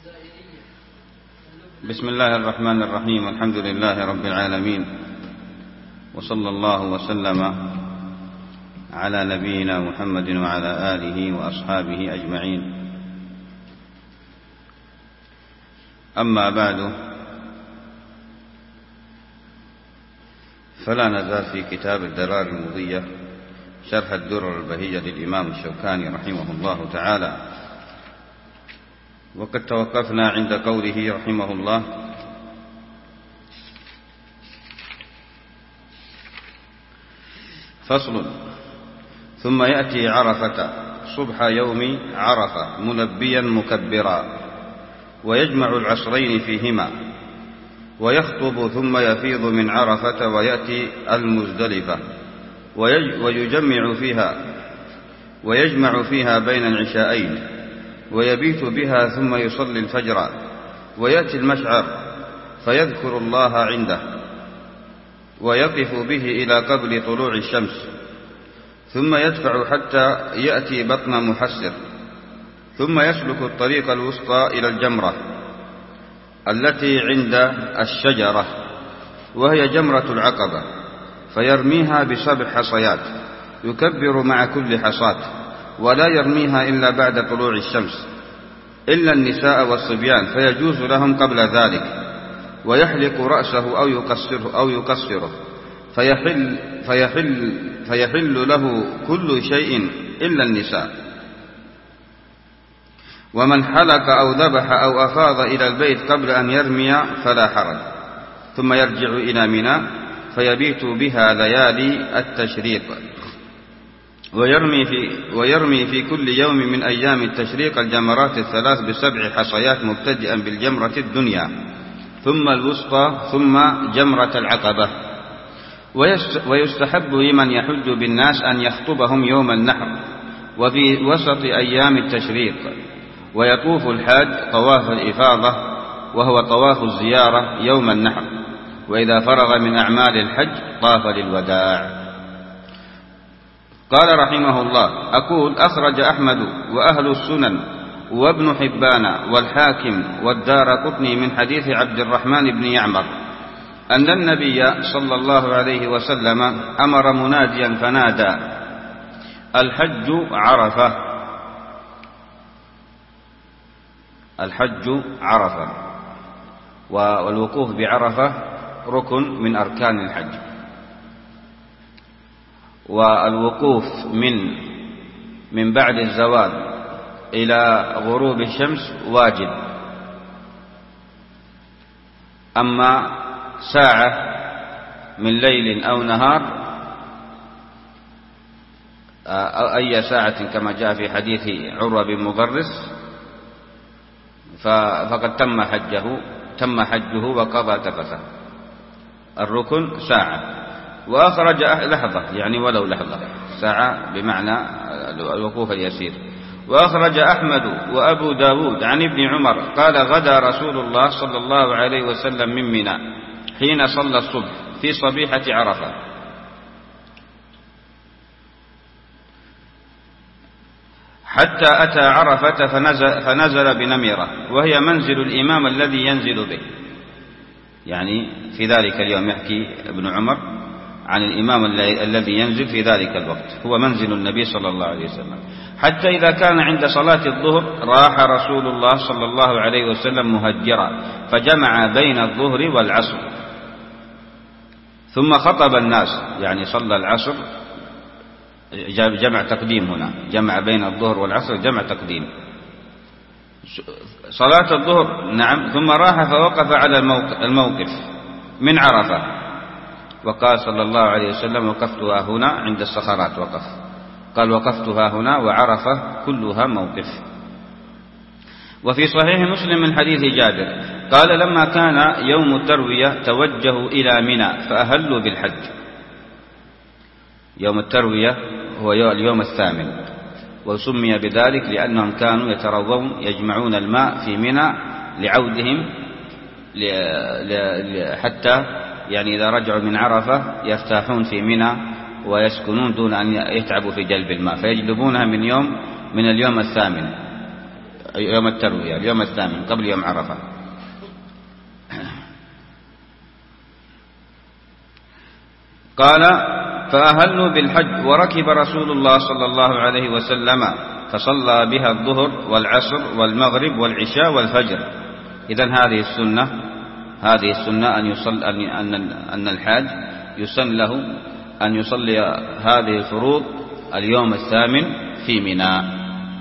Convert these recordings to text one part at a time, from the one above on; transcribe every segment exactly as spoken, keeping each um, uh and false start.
بسم الله الرحمن الرحيم. الحمد لله رب العالمين، وصلى الله وسلم على نبينا محمد وعلى آله وأصحابه أجمعين. أما بعد، فلا نزال في كتاب الدرار المضية شرح الدرر البهية للإمام الشوكاني رحمه الله تعالى، وقد توقفنا عند قوله رحمه الله: فصل. ثم يأتي عرفة صبح يوم عرفة ملبيا مكبرا، ويجمع العصرين فيهما، ويخطب ثم يفيض من عرفة ويأتي المزدلفة ويجمع فيها ويجمع فيها بين العشاءين، ويبيت بها ثم يصلي الفجر، ويأتي المشعر فيذكر الله عنده، ويقف به إلى قبل طلوع الشمس، ثم يدفع حتى يأتي بطن محسر، ثم يسلك الطريق الوسطى إلى الجمرة التي عند الشجرة، وهي جمرة العقبة، فيرميها بسبع حصيات، يكبر مع كل حصاة، ولا يرميها إلا بعد طلوع الشمس، إلا النساء والصبيان فيجوز لهم قبل ذلك، ويحلق رأسه أو يقصره, أو يقصره فيحل, فيحل, فيحل له كل شيء إلا النساء. ومن حلق أو ذبح أو أفاض إلى البيت قبل أن يرمي فلا حرج، ثم يرجع إلى منى فيبيت بها ليالي التشريق، ويرمي في, ويرمي في كل يوم من أيام التشريق الجمرات الثلاث بسبع حصيات، مبتدئا بالجمرة الدنيا ثم الوسطى ثم جمرة العقبة. ويستحب لمن يحج بالناس أن يخطبهم يوم النحر وفي وسط أيام التشريق، ويطوف الحاج طواف الإفاضة وهو طواف الزيارة يوم النحر، وإذا فرغ من أعمال الحج طاف للوداع. قال رحمه الله: أقول أخرج أحمد وأهل السنن وابن حبان والحاكم والدارقطني من حديث عبد الرحمن بن يعمر أن النبي صلى الله عليه وسلم أمر مناديا فنادى: الحج عرفة. الحج عرفة، والوقوف بعرفة ركن من أركان الحج، والوقوف من من بعد الزوال إلى غروب الشمس واجب. أما ساعة من ليل أو نهار أو أي ساعة كما جاء في حديث عروة بن مضرس فقد تم حجه تم حجه وقضى تفثه. الركن ساعة. وأخرج لحظة، يعني ولو لحظة، ساعة بمعنى الوقوف اليسير. وأخرج أحمد وأبو داود عن ابن عمر قال: غدا رسول الله صلى الله عليه وسلم من منى حين صلى الصبح في صبيحة عرفة، حتى أتى عرفة فنزل, فنزل بنمرة، وهي منزل الإمام الذي ينزل به. يعني في ذلك اليوم يحكي ابن عمر عن الإمام الذي ينزل في ذلك الوقت، هو منزل النبي صلى الله عليه وسلم، حتى إذا كان عند صلاة الظهر راح رسول الله صلى الله عليه وسلم مهجرا، فجمع بين الظهر والعصر، ثم خطب الناس، يعني صلى العصر، جمع تقديم هنا، جمع بين الظهر والعصر جمع تقديم. صلاة الظهر نعم، ثم راح فوقف على الموقف من عرفة، وقال صلى الله عليه وسلم: وقفتها هنا عند الصخرات، وقف، قال: وقفتها هنا، وعرفة كلها موقف. وفي صحيح مسلم من حديث جابر قال: لما كان يوم التروية توجهوا إلى منى فأهلوا بالحج. يوم التروية هو اليوم الثامن، وسمي بذلك لأنهم كانوا يتروون يجمعون الماء في منى لعودهم حتى يعني إذا رجعوا من عرفة يرتاحون في منى ويسكنون دون أن يتعبوا في جلب الماء، فيجلبونها من يوم من اليوم الثامن يوم التروية اليوم الثامن قبل يوم عرفة. قال فأهلوا بالحج وركب رسول الله صلى الله عليه وسلم فصلى بها الظهر والعصر والمغرب والعشاء والفجر. إذن هذه السنة هذه السنة أن يصل أن أن الحاج يسن له أن يصلي هذه الفروض اليوم الثامن في منى.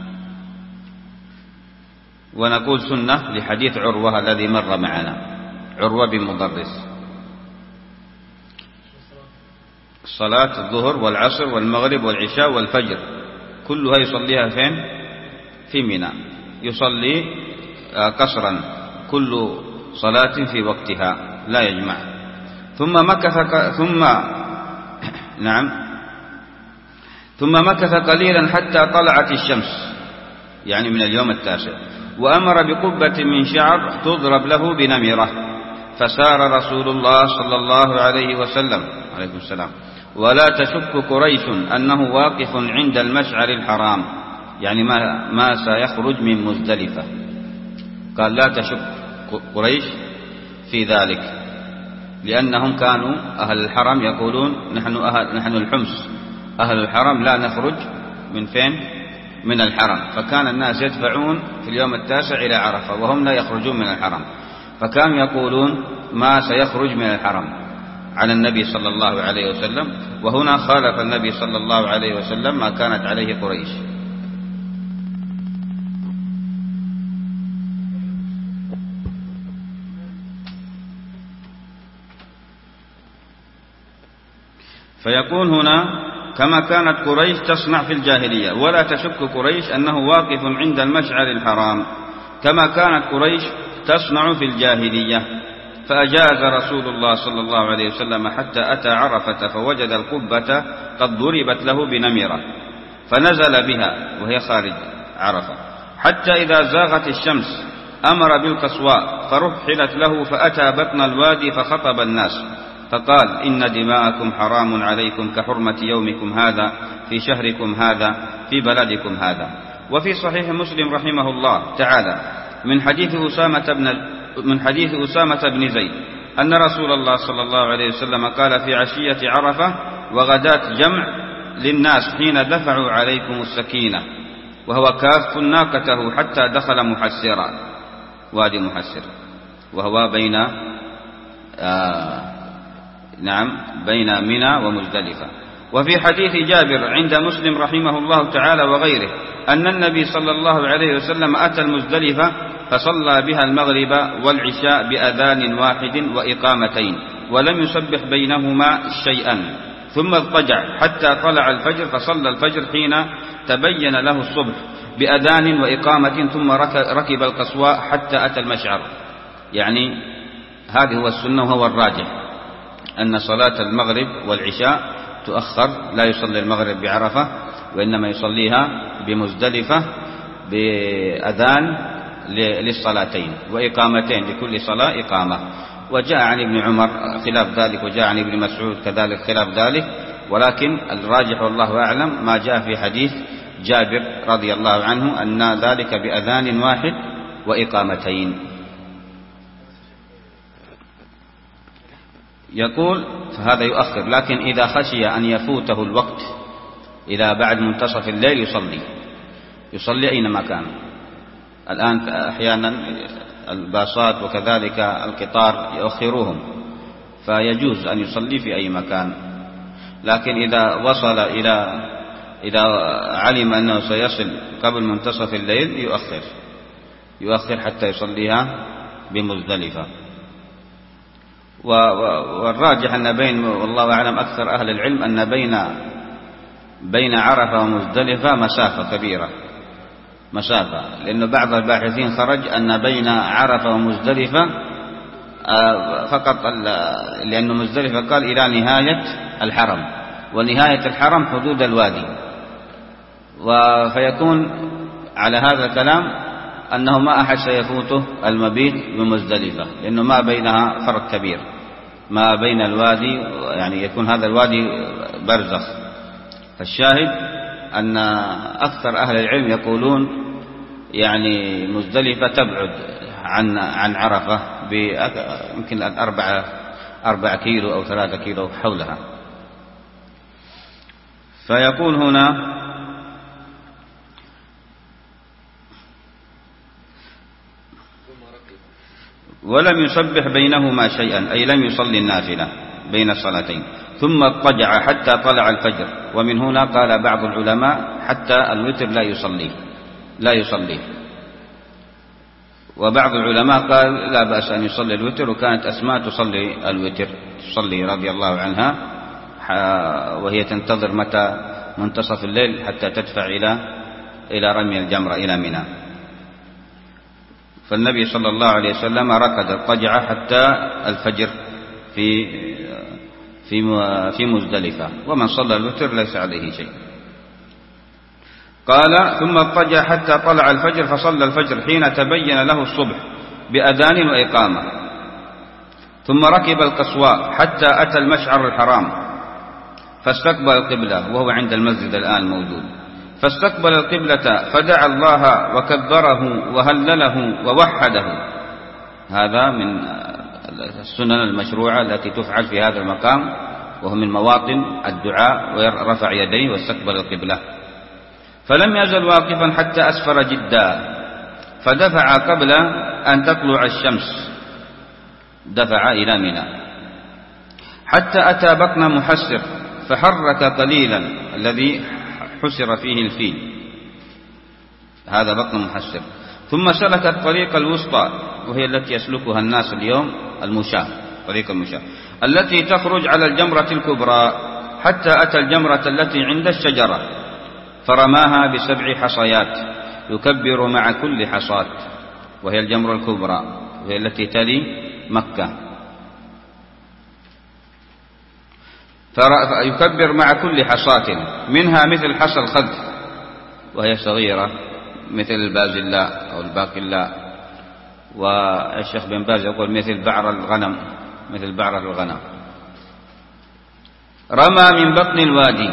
ونقول سنة لحديث عروة الذي مر معنا، عروة بن مضرس، صلاة الظهر والعصر والمغرب والعشاء والفجر كلها يصليها فين؟ في منى، يصلي قصرا كل صلاة في وقتها لا يجمع. ثم مكث ثم نعم ثم مكث قليلا حتى طلعت الشمس، يعني من اليوم التاسع، وأمر بقبة من شعر تضرب له بنمرة، فسار رسول الله صلى الله عليه وسلم عليكم السلام ولا تشك قريش أنه واقف عند المشعر الحرام، يعني ما, ما سيخرج من مزدلفة. قال لا تشك قريش في ذلك، لأنهم كانوا أهل الحرم يقولون نحن, أهل نحن الحمص أهل الحرم لا نخرج من فين؟ من الحرم، فكان الناس يدفعون في اليوم التاسع إلى عرفة وهم لا يخرجون من الحرم، فكانوا يقولون ما سيخرج من الحرم على النبي صلى الله عليه وسلم. وهنا خالف النبي صلى الله عليه وسلم ما كانت عليه قريش. فيقول هنا كما كانت قريش تصنع في الجاهلية، ولا تشك قريش أنه واقف عند المشعر الحرام كما كانت قريش تصنع في الجاهلية. فأجاز رسول الله صلى الله عليه وسلم حتى أتى عرفة فوجد القبة قد ضربت له بنمرة، فنزل بها وهي خارج عرفة حتى إذا زاغت الشمس أمر بالقصواء فرحلت له، فأتى بطن الوادي فخطب الناس فقال إن دماءكم حرام عليكم كحرمة يومكم هذا في شهركم هذا في بلدكم هذا. وفي صحيح مسلم رحمه الله تعالى من حديث أسامة بن من حديث أسامة بن زيد أن رسول الله صلى الله عليه وسلم قال في عشية عرفة وغداة جمع للناس حين دفعوا عليكم السكينة، وهو كاف ناقته حتى دخل محسرا، وادي محسر وهو بين آه نعم بين منى ومزدلفة. وفي حديث جابر عند مسلم رحمه الله تعالى وغيره أن النبي صلى الله عليه وسلم أتى المزدلفة فصلى بها المغرب والعشاء بأذان واحد وإقامتين ولم يسبح بينهما شيئا، ثم اضطجع حتى طلع الفجر فصلى الفجر حين تبين له الصبح بأذان وإقامة، ثم ركب القصواء حتى أتى المشعر. يعني هذه هو السنة وهو الراجح أن صلاة المغرب والعشاء تؤخر، لا يصلي المغرب بعرفة وإنما يصليها بمزدلفة بأذان للصلاتين وإقامتين لكل صلاة إقامة. وجاء عن ابن عمر خلاف ذلك، وجاء عن ابن مسعود كذلك خلاف ذلك، ولكن الراجح والله أعلم ما جاء في حديث جابر رضي الله عنه أن ذلك بأذان واحد وإقامتين. يقول فهذا يؤخر، لكن إذا خشي أن يفوته الوقت إذا بعد منتصف الليل يصلي يصلي أينما كان. الآن أحيانا الباصات وكذلك القطار يؤخروهم، فيجوز أن يصلي في أي مكان، لكن إذا وصل إلى إذا علم أنه سيصل قبل منتصف الليل يؤخر يؤخر حتى يصليها بمزدلفة. والراجح أن بين والله أعلم أكثر أهل العلم أن بين بين عرفة ومزدلفة مسافة كبيرة مسافة، لأن بعض الباحثين خرج أن بين عرفة ومزدلفة فقط، لأن مزدلفة قال إلى نهاية الحرم، ونهاية الحرم حدود الوادي، فيكون على هذا الكلام أنه ما أحد سيفوته المبيت بمزدلفة، لأنه ما بينها فرق كبير ما بين الوادي، يعني يكون هذا الوادي برزخ. فالشاهد أن أكثر أهل العلم يقولون يعني مزدلفة تبعد عن عن عرفة يمكن أربعة أربعة كيلو أو ثلاثة كيلو حولها. فيقول هنا: ولم يسبح بينهما شيئا، أي لم يصلي النافلة بين الصلاتين، ثم اضطجع حتى طلع الفجر. ومن هنا قال بعض العلماء حتى الوتر لا يصلي لا يصلي وبعض العلماء قال لا بأس أن يصلي الوتر، وكانت أسماء تصلي الوتر، تصلي رضي الله عنها، وهي تنتظر متى منتصف الليل حتى تدفع إلى إلى رمي الجمرة إلى منى. فالنبي صلى الله عليه وسلم ركض اضطجع حتى الفجر في في في مزدلفة، ومن صلى الوتر ليس عليه شيء. قال: ثم اضطجع حتى طلع الفجر، فصلى الفجر حين تبين له الصبح بأذان وإقامة، ثم ركب القصواء حتى أتى المشعر الحرام فاستقبل القبلة، وهو عند المسجد الآن موجود، فاستقبل القبلة فدعا الله وكبره وهلله ووحده. هذا من السنن المشروعة التي تفعل في هذا المقام، وهو من مواطن الدعاء، ورفع يديه واستقبل القبلة. فلم يزل واقفا حتى أسفر جدا، فدفع قبل أن تطلع الشمس، دفع إلى منى حتى أتى بطن محسر فحرك قليلا، الذي حسر فيه الفيل، هذا بطن محسر. ثم سلك الطريق الوسطى، وهي التي يسلكها الناس اليوم، المشاة، طريق المشاة التي تخرج على الجمرة الكبرى، حتى أتى الجمرة التي عند الشجرة فرماها بسبع حصيات يكبر مع كل حصاة، وهي الجمرة الكبرى، وهي التي تلي مكة، فيكبر مع كل حصاة، منها مثل حصى الخد، وهي صغيرة مثل البازلاء أو الباقلاء، والشيخ بن باز يقول مثل بعر الغنم، مثل بعر الغنم. رمى من بطن الوادي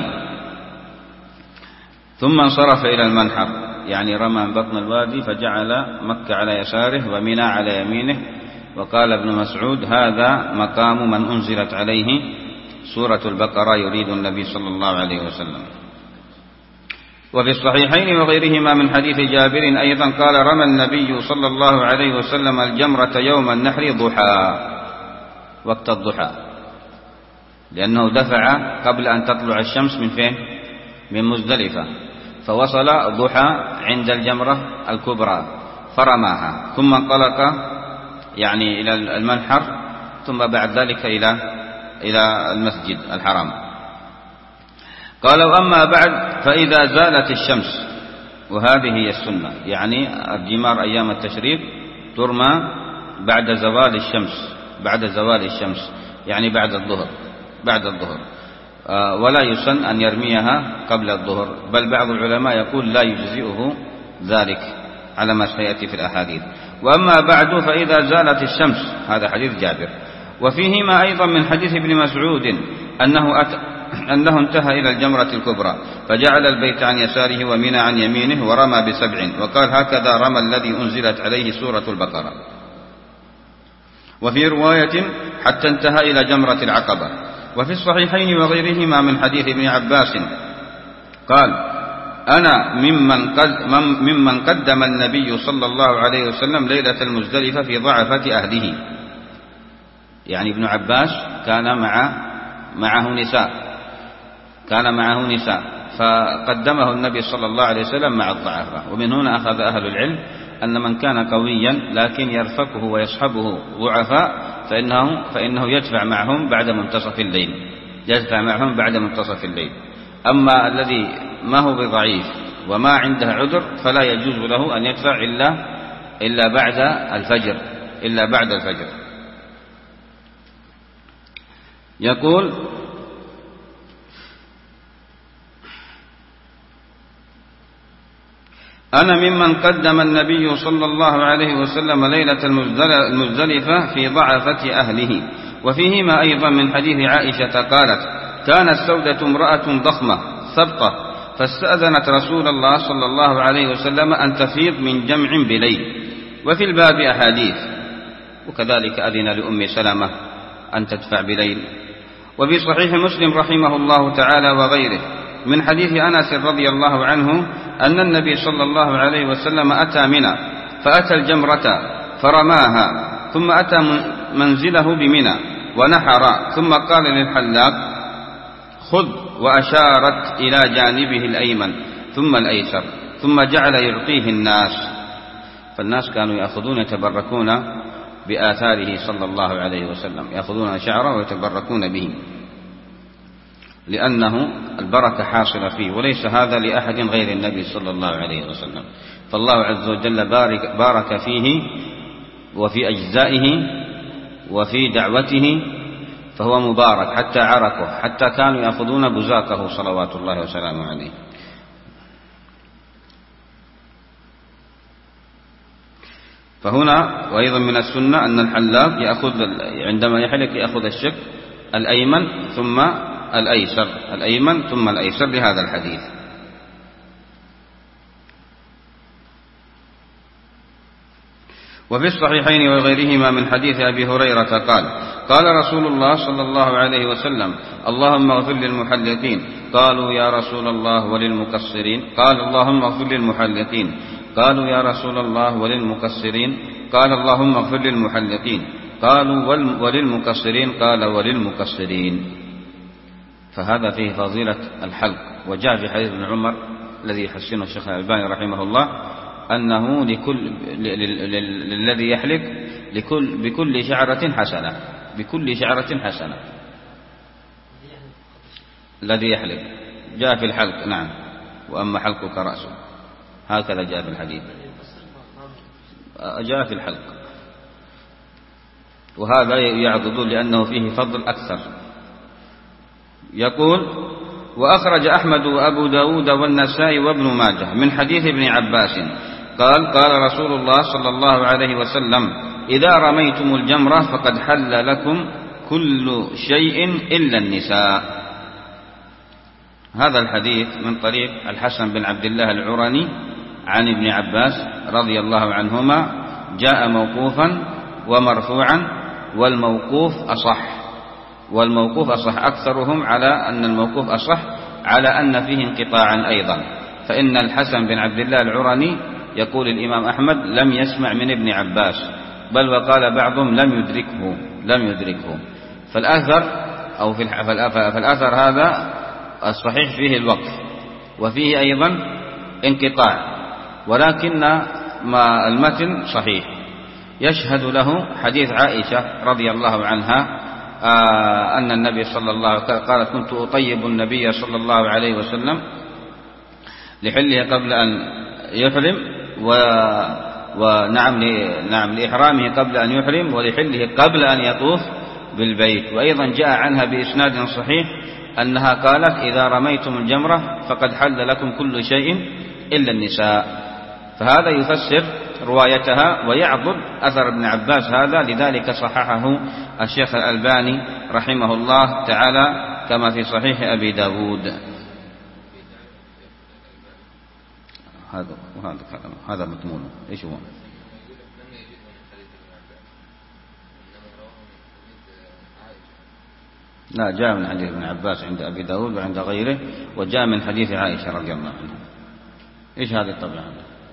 ثم انصرف إلى المنحر، يعني رمى من بطن الوادي فجعل مكة على يساره ومنى على يمينه. وقال ابن مسعود: هذا مقام من أنزلت عليه سورة البقرة، يريد النبي صلى الله عليه وسلم. وفي الصحيحين وغيرهما من حديث جابر أيضا قال: رمى النبي صلى الله عليه وسلم الجمرة يوم النحر ضحى، وقت الضحى، لأنه دفع قبل أن تطلع الشمس من فين؟ من مزدلفة، فوصل ضحى عند الجمرة الكبرى فرماها، ثم انطلق يعني إلى المنحر، ثم بعد ذلك إلى إلى المسجد الحرام. قالوا: أما بعد فإذا زالت الشمس، وهذه هي السنة، يعني الجمار أيام التشريق ترمى بعد زوال الشمس، بعد زوال الشمس يعني بعد الظهر، بعد الظهر، ولا يسن أن يرميها قبل الظهر، بل بعض العلماء يقول لا يجزئه ذلك على ما سيأتي في الأحاديث. وأما بعد فإذا زالت الشمس، هذا حديث جابر. وفيهما أيضا من حديث ابن مسعود أنه, أت... أنه انتهى إلى الجمرة الكبرى فجعل البيت عن يساره ومنى عن يمينه ورمى بسبع، وقال: هكذا رمى الذي أنزلت عليه سورة البقرة. وفي رواية: حتى انتهى إلى جمرة العقبة. وفي الصحيحين وغيرهما من حديث ابن عباس قال: أنا ممن, قد ممن قدم النبي صلى الله عليه وسلم ليلة المزدلفة في ضعفة أهله. يعني ابن عباس كان مع معه نساء كان معه نساء فقدمه النبي صلى الله عليه وسلم مع الضعفاء. ومن هنا أخذ أهل العلم أن من كان قويا لكن يرفقه ويصحبه ضعفاء فإنه, فإنه يدفع معهم بعد منتصف الليل يدفع معهم بعد منتصف الليل. أما الذي ما هو بضعيف وما عنده عذر فلا يجوز له أن يدفع إلا إلا بعد الفجر إلا بعد الفجر. يقول: أنا ممن قدم النبي صلى الله عليه وسلم ليلة المزدلفة في ضعفة أهله. وفيهما أيضا من حديث عائشة قالت: كانت سودة امرأة ضخمة سبطة فاستأذنت رسول الله صلى الله عليه وسلم أن تفيض من جمع بليل. وفي الباب أحاديث، وكذلك أذن لأم سلمة أن تدفع بليل. وفي صحيح مسلم رحمه الله تعالى وغيره من حديث أنس رضي الله عنه أن النبي صلى الله عليه وسلم أتى منى فأتى الجمرة فرماها، ثم أتى منزله بمنى ونحر، ثم قال للحلاق خذ، وأشارت إلى جانبه الأيمن ثم الأيسر، ثم جعل يعطيه الناس. فالناس كانوا يأخذون يتبركون بآثاره صلى الله عليه وسلم، يأخذون شعره ويتبركون به، لأنه البركة حاصلة فيه، وليس هذا لأحد غير النبي صلى الله عليه وسلم. فالله عز وجل بارك, بارك فيه وفي أجزائه وفي دعوته، فهو مبارك حتى عركه، حتى كانوا يأخذون بزاقه صلوات الله وسلامه عليه. فهنا وأيضا من السنة أن الحلاق يأخذ عندما يحلق يأخذ الشق الأيمن ثم الأيسر، الأيمن ثم الأيسر لهذا الحديث. وفي الصحيحين وغيرهما من حديث أبي هريرة قال قال رسول الله صلى الله عليه وسلم اللهم اغفر للمحلقين. قالوا يا رسول الله وللمقصرين؟ قال اللهم اغفر للمحلقين. قالوا يا رسول الله وللمقصرين؟ قال اللهم اغفر للمحلقين. قالوا وللمقصرين؟ قال وللمقصرين. فهذا فيه فضيلة الحلق. وجاء في حديث ابن عمر الذي يحسنه الشيخ الألباني رحمه الله أنه لكل للذي يحلق لكل بكل شعرة حسنة، بكل شعرة حسنة الذي يحلق. جاء في الحلق نعم، وأما حلقك رأسه، هكذا جاء في الحديث، جاء في الحلق. وهذا يعضد لأنه فيه فضل أكثر. يقول وأخرج أحمد وأبو داود والنسائي وابن ماجه من حديث ابن عباس قال قال رسول الله صلى الله عليه وسلم إذا رميتم الجمرة فقد حل لكم كل شيء إلا النساء. هذا الحديث من طريق الحسن بن عبد الله العرني عن ابن عباس رضي الله عنهما، جاء موقوفا ومرفوعا، والموقوف أصح، والموقوف أصح. أكثرهم على أن الموقوف أصح، على أن فيه انقطاعا أيضا. فإن الحسن بن عبد الله العرني يقول الإمام أحمد لم يسمع من ابن عباس، بل وقال بعضهم لم يدركه لم يدركه فالأثر أو في فالأثر هذا الصحيح فيه الوقف، وفيه أيضا انقطاع، ولكن ما المتن صحيح. يشهد له حديث عائشة رضي الله عنها آه أن النبي صلى الله عليه وسلم قال كنت أطيب النبي صلى الله عليه وسلم لحله قبل أن يحرم، و ونعم نعم لإحرامه قبل أن يحرم، ولحله قبل أن يطوف بالبيت. وأيضا جاء عنها بإسناد صحيح أنها قالت إذا رميتم الجمرة فقد حل لكم كل شيء إلا النساء. فهذا يفسر روايتها ويعضد أثر ابن عباس هذا، لذلك صححه الشيخ الألباني رحمه الله تعالى كما في صحيح أبي داود. هذا وهذا كلام هذا مضمون. ايش هو؟ لا، جاء من حديث ابن عباس عند أبي داود وعند غيره، وجاء من حديث عائشة رضي الله عنها. ايش هذه الطبعة؟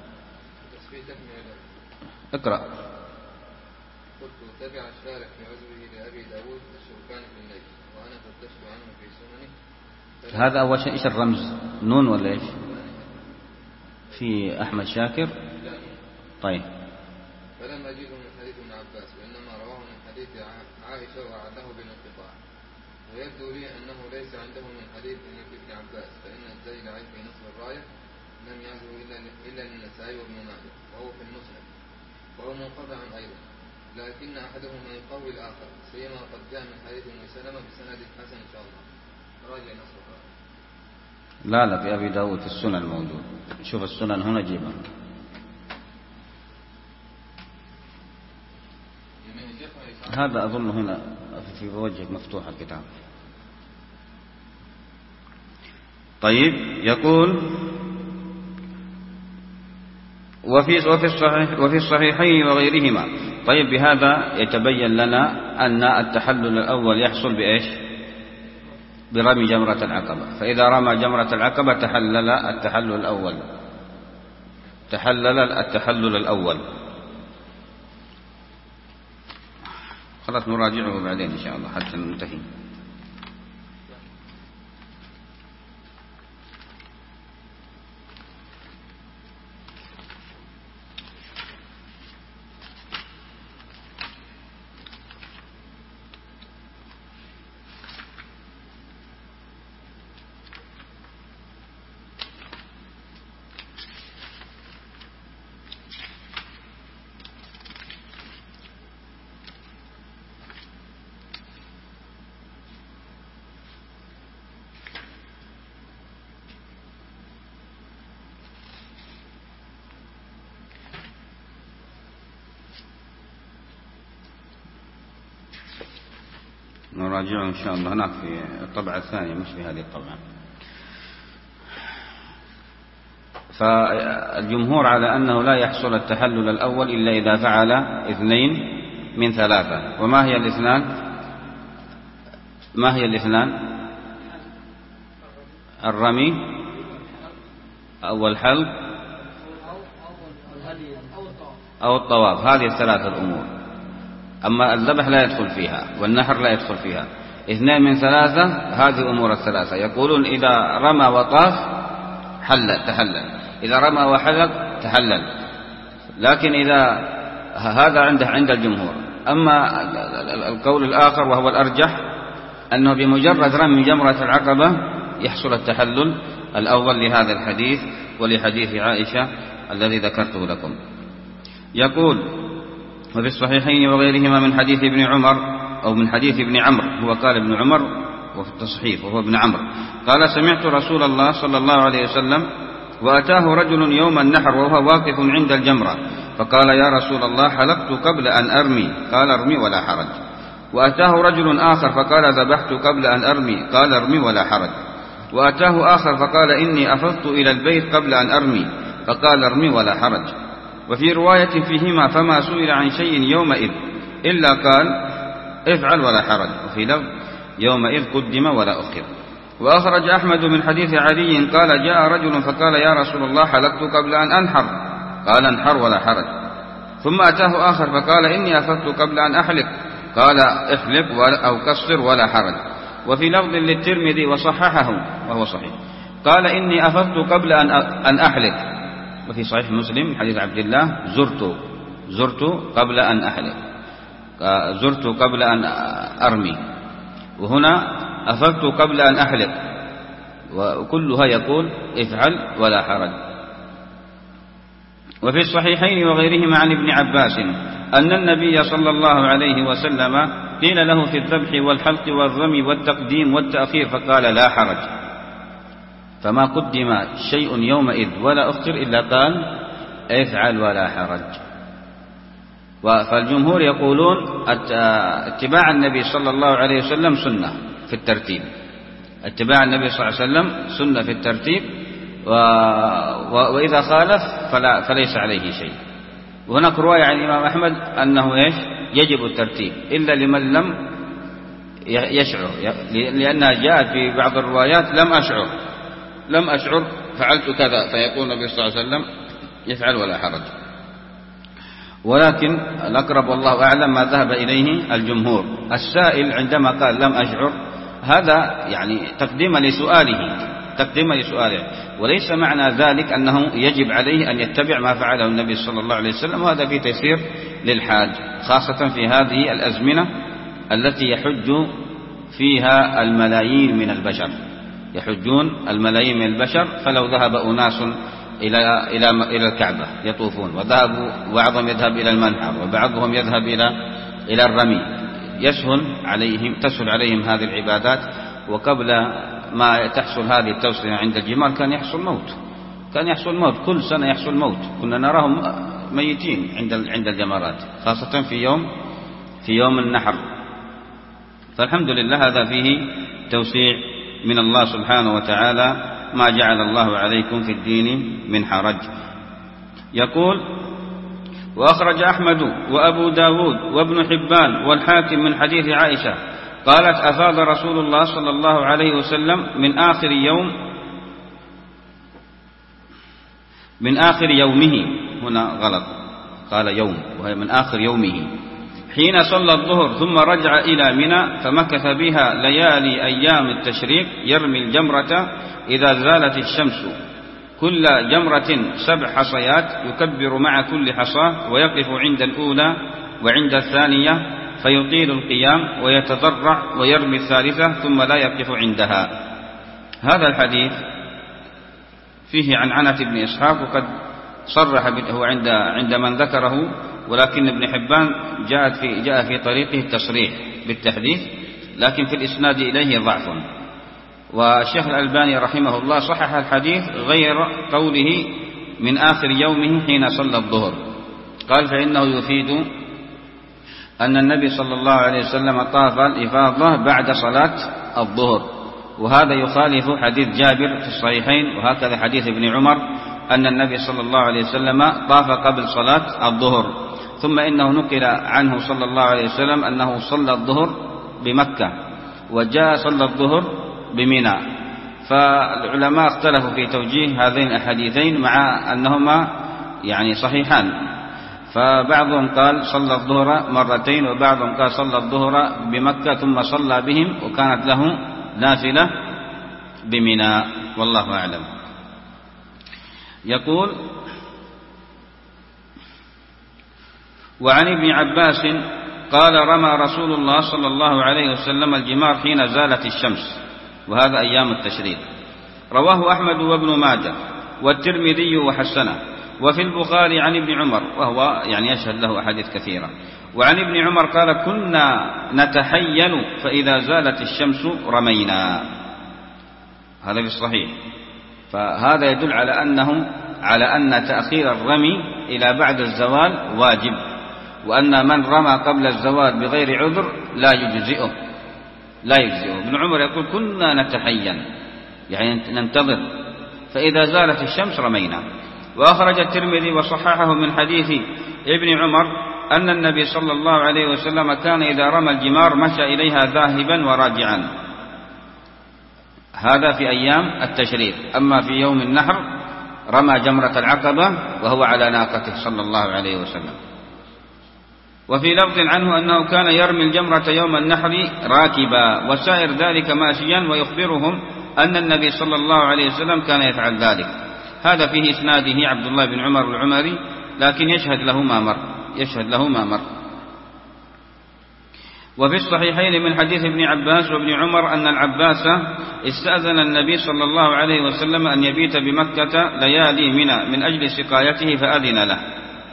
اقرأ. قلت تبع الشارح في عزوه لأبي داود الشوكاني في الليل، وأنا فتشت عنه في سننه. هذا أول شيء. إيش الرمز؟ نون ولا إيش؟ في أحمد شاكر. طيب. فلم أجده من حديث ابن عباس، وإنما رواه من حديث عائشة وعده بالانقطاع. ويبدو لي أنه ليس عنده من حديث ابن عباس، فإن الزيلعي في نصر الراية لم يعزه إلا للنسائي وابن ماجه، وهو في المسند، وهو منقطع أيضا، لكن أحدهما يقوي الآخر، سيما قد جاء من حديث ابن سلمة بسند حسن إن شاء الله. راجع نصر الراية. لا لا، في أبي داود في السنن موجود. شوف السنن هنا جيبها. هذا أظن هنا في وجهك مفتوح الكتاب. طيب يقول وفي وفي الصحيح وفي الصحيحين وغيرهما. طيب بهذا يتبين لنا أن التحلل الأول يحصل بإيش؟ برمي جمرة العقبة. فإذا رمى جمرة العقبة تحلل التحلل الأول، تحلل التحلل الأول. خلاص نراجعه بعدين إن شاء الله حتى ننتهي. نراجعه إن شاء الله هناك في الطبعة الثانية مش في هذه الطبعة. فالجمهور على أنه لا يحصل التحلل الأول إلا إذا فعل اثنين من ثلاثة. وما هي الاثنان؟ ما هي الاثنان؟ الرمي أو الحلق أو الطواف، هذه الثلاثة الأمور. أما الذبح لا يدخل فيها والنحر لا يدخل فيها. اثنين من ثلاثة هذه أمور الثلاثة. يقولون إذا رمى وطاف حلل تحلل، إذا رمى وحلق تحلل. لكن إذا هذا عنده عند الجمهور. أما القول الآخر وهو الأرجح أنه بمجرد رمي جمرة العقبة يحصل التحلل الأول لهذا الحديث ولحديث عائشة الذي ذكرته لكم. يقول وفي الصحيحين وغيرهما من حديث ابن عمر أو من حديث ابن عمرو، هو قال ابن عمر وفي التصحيف وهو ابن عمرو قال سمعت رسول الله صلى الله عليه وسلم وأتاه رجل يوم النحر وهو واقف عند الجمرة فقال يا رسول الله حلقت قبل أن أرمي قال ارمي ولا حرج. وأتاه رجل آخر فقال ذبحت قبل أن أرمي قال ارمي ولا حرج. وأتاه آخر فقال إني أفضت إلى البيت قبل أن أرمي فقال ارمي ولا حرج. وفي رواية فيهما فما سئل عن شيء يومئذ إلا قال افعل ولا حرج. وفي لفظ يومئذ قدم ولا أخر. وأخرج أحمد من حديث علي قال جاء رجل فقال يا رسول الله حلقت قبل أن أنحر قال انحر ولا حرج. ثم أتاه آخر فقال إني أفضت قبل أن أحلق قال احلق أو قصر ولا حرج. وفي لفظ للترمذي وصححه وهو صحيح قال إني أفضت قبل أن أحلق. وفي صحيح مسلم حديث عبد الله زرت زرت قبل أن أحلق زرت قبل أن أرمي. وهنا أفضت قبل أن أحلق، وكلها يقول افعل ولا حرج. وفي الصحيحين وغيرهما عن ابن عباس أن النبي صلى الله عليه وسلم قيل له في الذبح والحلق والرمي والتقديم والتأخير فقال لا حرج. فما قدم شيء يومئذ ولا أخر إلا قال افعل ولا حرج. فالجمهور يقولون اتباع النبي صلى الله عليه وسلم سنة في الترتيب، اتباع النبي صلى الله عليه وسلم سنة في الترتيب، و... و... وإذا خالف فلا... فليس عليه شيء. وهناك رواية عن الإمام أحمد أنه إيش يجب الترتيب إلا لمن لم يشعر، لأنها جاءت في بعض الروايات لم أشعر لم أشعر فعلت كذا فيقول النبي صلى الله عليه وسلم يفعل ولا حرج. ولكن الأقرب والله أعلم ما ذهب إليه الجمهور. السائل عندما قال لم أشعر هذا يعني تقديم لسؤاله تقديم لسؤاله وليس معنى ذلك أنه يجب عليه أن يتبع ما فعله النبي صلى الله عليه وسلم. وهذا في تيسير للحاج خاصة في هذه الأزمنة التي يحج فيها الملايين من البشر، يحجون الملايين من البشر. فلو ذهب أناس إلى إلى إلى الكعبة يطوفون، وذهبوا بعضهم يذهب إلى المنحر وبعضهم يذهب إلى إلى الرمي، يسهل عليهم تسهل عليهم هذه العبادات. وقبل ما تحصل هذه التوسعة عند الجمار كان يحصل موت كان يحصل موت كل سنة يحصل موت. كنا نراهم ميتين عند عند الجمرات خاصة في يوم في يوم النحر. فالحمد لله هذا فيه توسيع من الله سبحانه وتعالى ما جعل الله عليكم في الدين من حرج. يقول: وأخرج أحمد وأبو داود وابن حبان والحاكم من حديث عائشة قالت: أفاض رسول الله صلى الله عليه وسلم من آخر يوم من آخر يومه، هنا غلط، قال يوم وهي من آخر يومه، حين صلى الظهر ثم رجع إلى منى فمكث بها ليالي أيام التشريق يرمي الجمرة إذا زالت الشمس، كل جمرة سبع حصيات، يكبر مع كل حصاة ويقف عند الأولى وعند الثانية فيطيل القيام ويتضرع ويرمي الثالثة ثم لا يقف عندها. هذا الحديث فيه عنعنة ابن إسحاق، وقد صرح به عند عند من ذكره، ولكن ابن حبان جاء في جاء في طريقه التصريح بالتحديث، لكن في الإسناد إليه ضعف. والشيخ الألباني رحمه الله صحح الحديث غير قوله من آخر يومه حين صلى الظهر، قال: فإنه يفيد أن النبي صلى الله عليه وسلم طاف الإفاضة بعد صلاة الظهر، وهذا يخالف حديث جابر في الصحيحين، وهكذا حديث ابن عمر أن النبي صلى الله عليه وسلم طاف قبل صلاة الظهر، ثم إنه نقل عنه صلى الله عليه وسلم أنه صلى الظهر بمكة وجاء صلى الظهر بمنى. فالعلماء اختلفوا في توجيه هذين الحديثين مع أنهما يعني صحيحان، فبعضهم قال صلى الظهر مرتين، وبعضهم قال صلى الظهر بمكة ثم صلى بهم وكانت له نافلة بمنى، والله أعلم. يقول: وعن ابن عباس قال: رمى رسول الله صلى الله عليه وسلم الجمار حين زالت الشمس، وهذا أيام التشريق. رواه أحمد وابن ماجه والترمذي وحسنه، وفي البخاري عن ابن عمر، وهو يعني يشهد له أحاديث كثيرة. وعن ابن عمر قال: كنا نتحين فإذا زالت الشمس رمينا. هذا في الصحيح. فهذا يدل على أنه على أن تأخير الرمي إلى بعد الزوال واجب، وأن من رمى قبل الزوال بغير عذر لا يجزئه لا يجزئه. ابن عمر يقول: كنا نتحين، يعني ننتظر، فإذا زالت الشمس رمينا. وأخرج الترمذي وصححه من حديث ابن عمر أن النبي صلى الله عليه وسلم كان إذا رمى الجمار مشى إليها ذاهبا وراجعا. هذا في أيام التشريق. أما في يوم النحر رمى جمرة العقبة وهو على ناقته صلى الله عليه وسلم. وفي لفظ عنه أنه كان يرمي الجمرة يوم النحر راكبا، وسائر ذلك ماشيا، ويخبرهم أن النبي صلى الله عليه وسلم كان يفعل ذلك. هذا فيه إسناده عبد الله بن عمر العمري، لكن يشهد له ما مر يشهد له ما مر وفي الصحيحين من حديث ابن عباس وابن عمر أن العباس استأذن النبي صلى الله عليه وسلم أن يبيت بمكة ليالي منى من أجل سقايته فأذن له.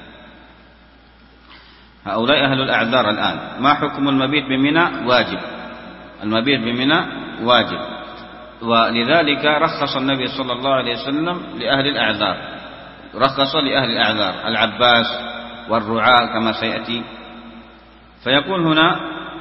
هؤلاء أهل الأعذار الآن. ما حكم المبيت بمنى؟ واجب. المبيت بمنى واجب، ولذلك رخص النبي صلى الله عليه وسلم لأهل الأعذار، رخص لأهل الأعذار العباس والرعاة كما سيأتي. فيقول هنا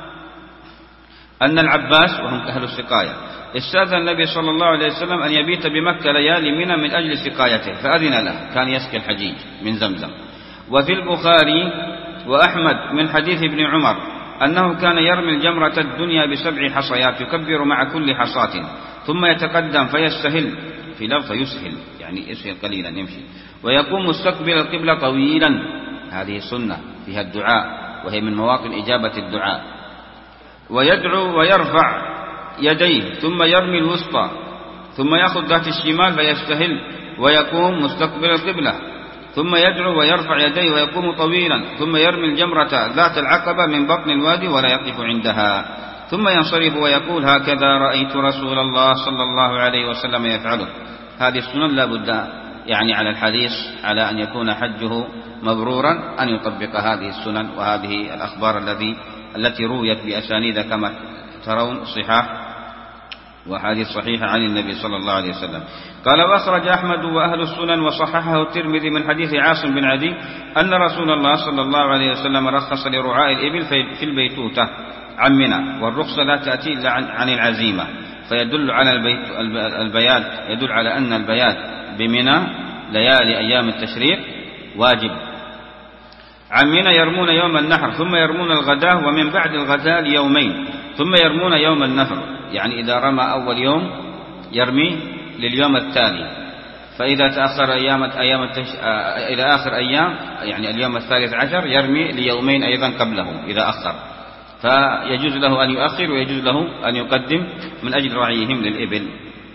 أن العباس وهم أهل السقاية استأذن النبي صلى الله عليه وسلم أن يبيت بمكة ليالي منى من أجل سقايته فأذن له، كان يسقي الحجيج من زمزم. وفي البخاري وأحمد من حديث ابن عمر أنه كان يرمي الجمرة الدنيا بسبع حصيات يكبر مع كل حصاة ثم يتقدم فيستهل، في لفظ يسهل يعني يسهل قليلا يمشي، ويقوم مستقبل القبلة طويلا. هذه سنة فيها الدعاء، وهي من مواطن إجابة الدعاء. ويدعو ويرفع يديه ثم يرمي الوسطى ثم يأخذ ذات الشمال فيستهل ويقوم مستقبل القبلة، ثم يدعو ويرفع يديه ويقوم طويلا، ثم يرمي الجمرة ذات العقبة من بطن الوادي ولا يقف عندها، ثم ينصرف ويقول: هكذا رأيت رسول الله صلى الله عليه وسلم يفعله. هذه السنن لا بد يعني على الحديث على أن يكون حجه مبرورا أن يطبق هذه السنن وهذه الأخبار الذي التي رويت بأسانيد كما ترون صحاح وحديث صحيحة عن النبي صلى الله عليه وسلم. قال: وأخرج أحمد وأهل السنن وصححه الترمذي من حديث عاصم بن عدي أن رسول الله صلى الله عليه وسلم رخص لرعاء الإبل في البيتوتة عن منى، والرخصة لا تأتي إلا عن العزيمة، فيدل على البيت البيات يدل على أن البيات بمنى ليالي أيام التشريق واجب. عن منى يرمون يوم النحر ثم يرمون الغداة، ومن بعد الغداة ليومين ثم يرمون يوم النحر، يعني إذا رمى أول يوم يرمي لليوم التالي، فإذا تأخر أيام أيام التش... إلى آخر أيام يعني اليوم الثالث عشر يرمي ليومين أيضا قبله إذا أخر، فيجوز له أن يؤخر ويجوز له أن يقدم من أجل رعيهم للإبل.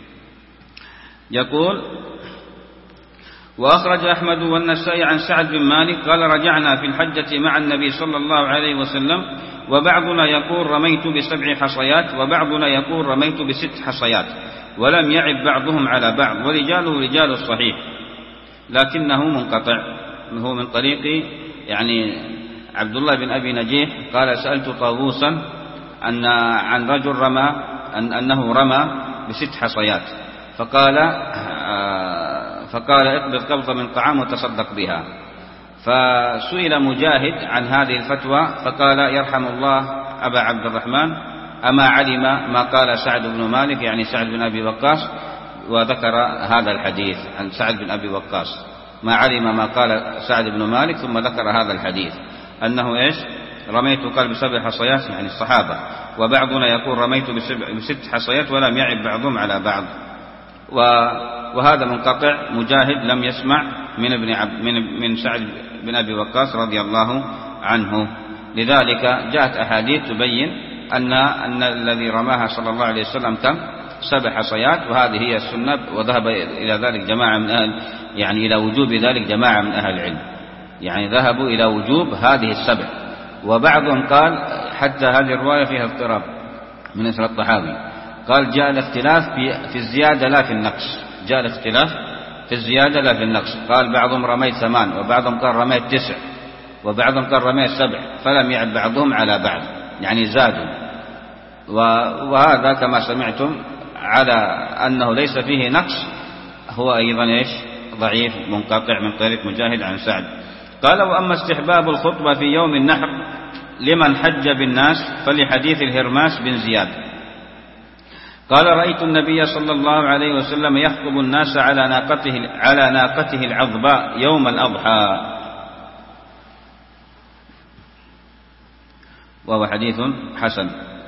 يقول: وأخرج أحمد والنسائي عن سعد بن مالك قال: رجعنا في الحجة مع النبي صلى الله عليه وسلم، وبعضنا يقول رميت بسبع حصيات، وبعضنا يقول رميت بست حصيات، ولم يعب بعضهم على بعض، ورجاله رجال الصحيح لكنه منقطع. هو من طريق يعني عبد الله بن أبي نجيح قال: سألت طاووسا أن عن رجل رمى أن أنه رمى بست حصيات، فقال فقال اقبض قبضة من طعام وتصدق بها. فسئل مجاهد عن هذه الفتوى فقال: يرحم الله أبا عبد الرحمن، أما علم ما قال سعد بن مالك، يعني سعد بن أبي وقاص، وذكر هذا الحديث عن سعد بن أبي وقاص، ما علم ما قال سعد بن مالك ثم ذكر هذا الحديث أنه إيش؟ رميت قال بسبع حصيات، يعني الصحابة، وبعضنا يقول رميت بست حصيات ولم يعب بعضهم على بعض. وهذا منقطع، مجاهد لم يسمع من ابن عب من من سعد بن أبي وقاص رضي الله عنه. لذلك جاءت أحاديث تبين أن أن الذي رماها صلى الله عليه وسلم كم؟ سبع حصيات، وهذه هي السنة، وذهب إلى ذلك جماعة من أهل يعني إلى وجوب ذلك جماعة من أهل العلم، يعني ذهبوا إلى وجوب هذه السبع. وبعضهم قال حتى هذه الرواية فيها اضطراب من أثر الطحاوي، قال جاء الاختلاف في في الزيادة لا في النقص، جاء الاختلاف في الزيادة لا في النقص، قال بعضهم رميت ثمان، وبعضهم قال رميت تسع، وبعضهم قال رميت سبع، فلم يعد بعضهم على بعض، يعني زادوا. وهذا كما سمعتم على أنه ليس فيه نقص، هو أيضا إيش؟ ضعيف منقطع من طريق مجاهد عن سعد. قال: وأما استحباب الخطبة في يوم النحر لمن حج بالناس فلحديث الهرماس بن زياد قال: رأيت النبي صلى الله عليه وسلم يخطب الناس على ناقته على ناقته العظباء يوم الأضحى، وهو حديث حسن.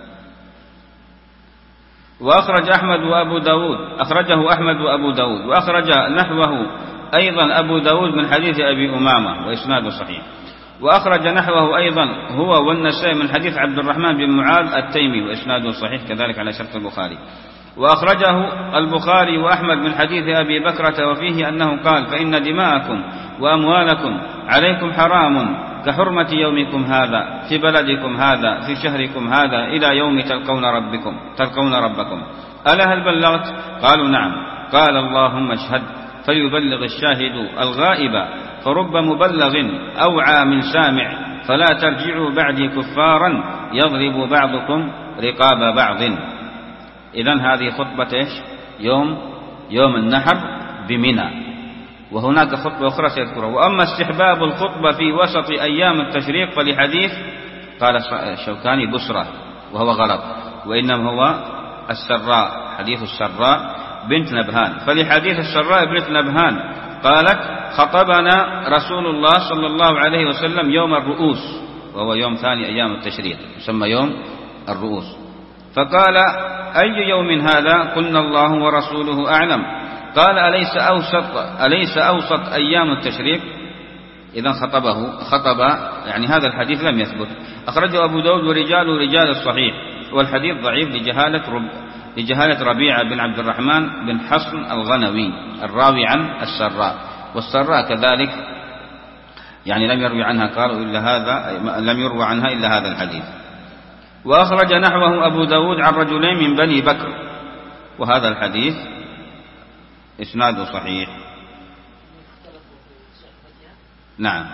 وأخرج أحمد وأبو داود أخرجه أحمد وأبو داود وأخرج نحوه أيضا أبو داود من حديث أبي أمامة وإسناده صحيح. وأخرج نحوه أيضا هو والنسائي من حديث عبد الرحمن بن معاذ التيمي وإسناده صحيح كذلك على شرط البخاري. وأخرجه البخاري وأحمد من حديث أبي بكرة وفيه أنه قال: فإن دماءكم وأموالكم عليكم حرام كحرمة يومكم هذا في بلدكم هذا في شهركم هذا إلى يوم تلقون ربكم تلقون ربكم ألا هل بلغت؟ قالوا: نعم. قال: اللهم اشهد فليبلغ الشاهد الغائب، فرب مبلغ أوعى من سامع، فلا ترجعوا بعدي كفارا يضرب بعضكم رقاب بعض. إذن هذه خطبة إيش؟ يوم يوم النحر بمنى. وهناك خطبة أخرى سيذكرها. وأما استحباب الخطبة في وسط أيام التشريق فلحديث قال الشوكاني بسرة، وهو غلط، وإنما هو السراء، حديث السراء بنت نبهان. فلحديث السراء بنت نبهان قالت: خطبنا رسول الله صلى الله عليه وسلم يوم الرؤوس، وهو يوم ثاني أيام التشريق يسمى يوم الرؤوس، فقال: أي يوم هذا؟ قلنا: الله ورسوله أعلم. قال: أليس أوسط أليس أوسط أيام التشريق؟ إذا خطبه خطب يعني هذا الحديث لم يثبت. أخرجه أبو داود ورجاله رجال الصحيح، والحديث ضعيف لجهالة رب لجهالة ربيعة بن عبد الرحمن بن حصن الغنوي الراوي عن السراء، والسراء كذلك يعني لم يروي عنها قالوا إلا هذا لم يروى عنها إلا هذا الحديث. وأخرج نحوه أبو داود عن رجلين من بني بكر، وهذا الحديث إسناده صحيح. نعم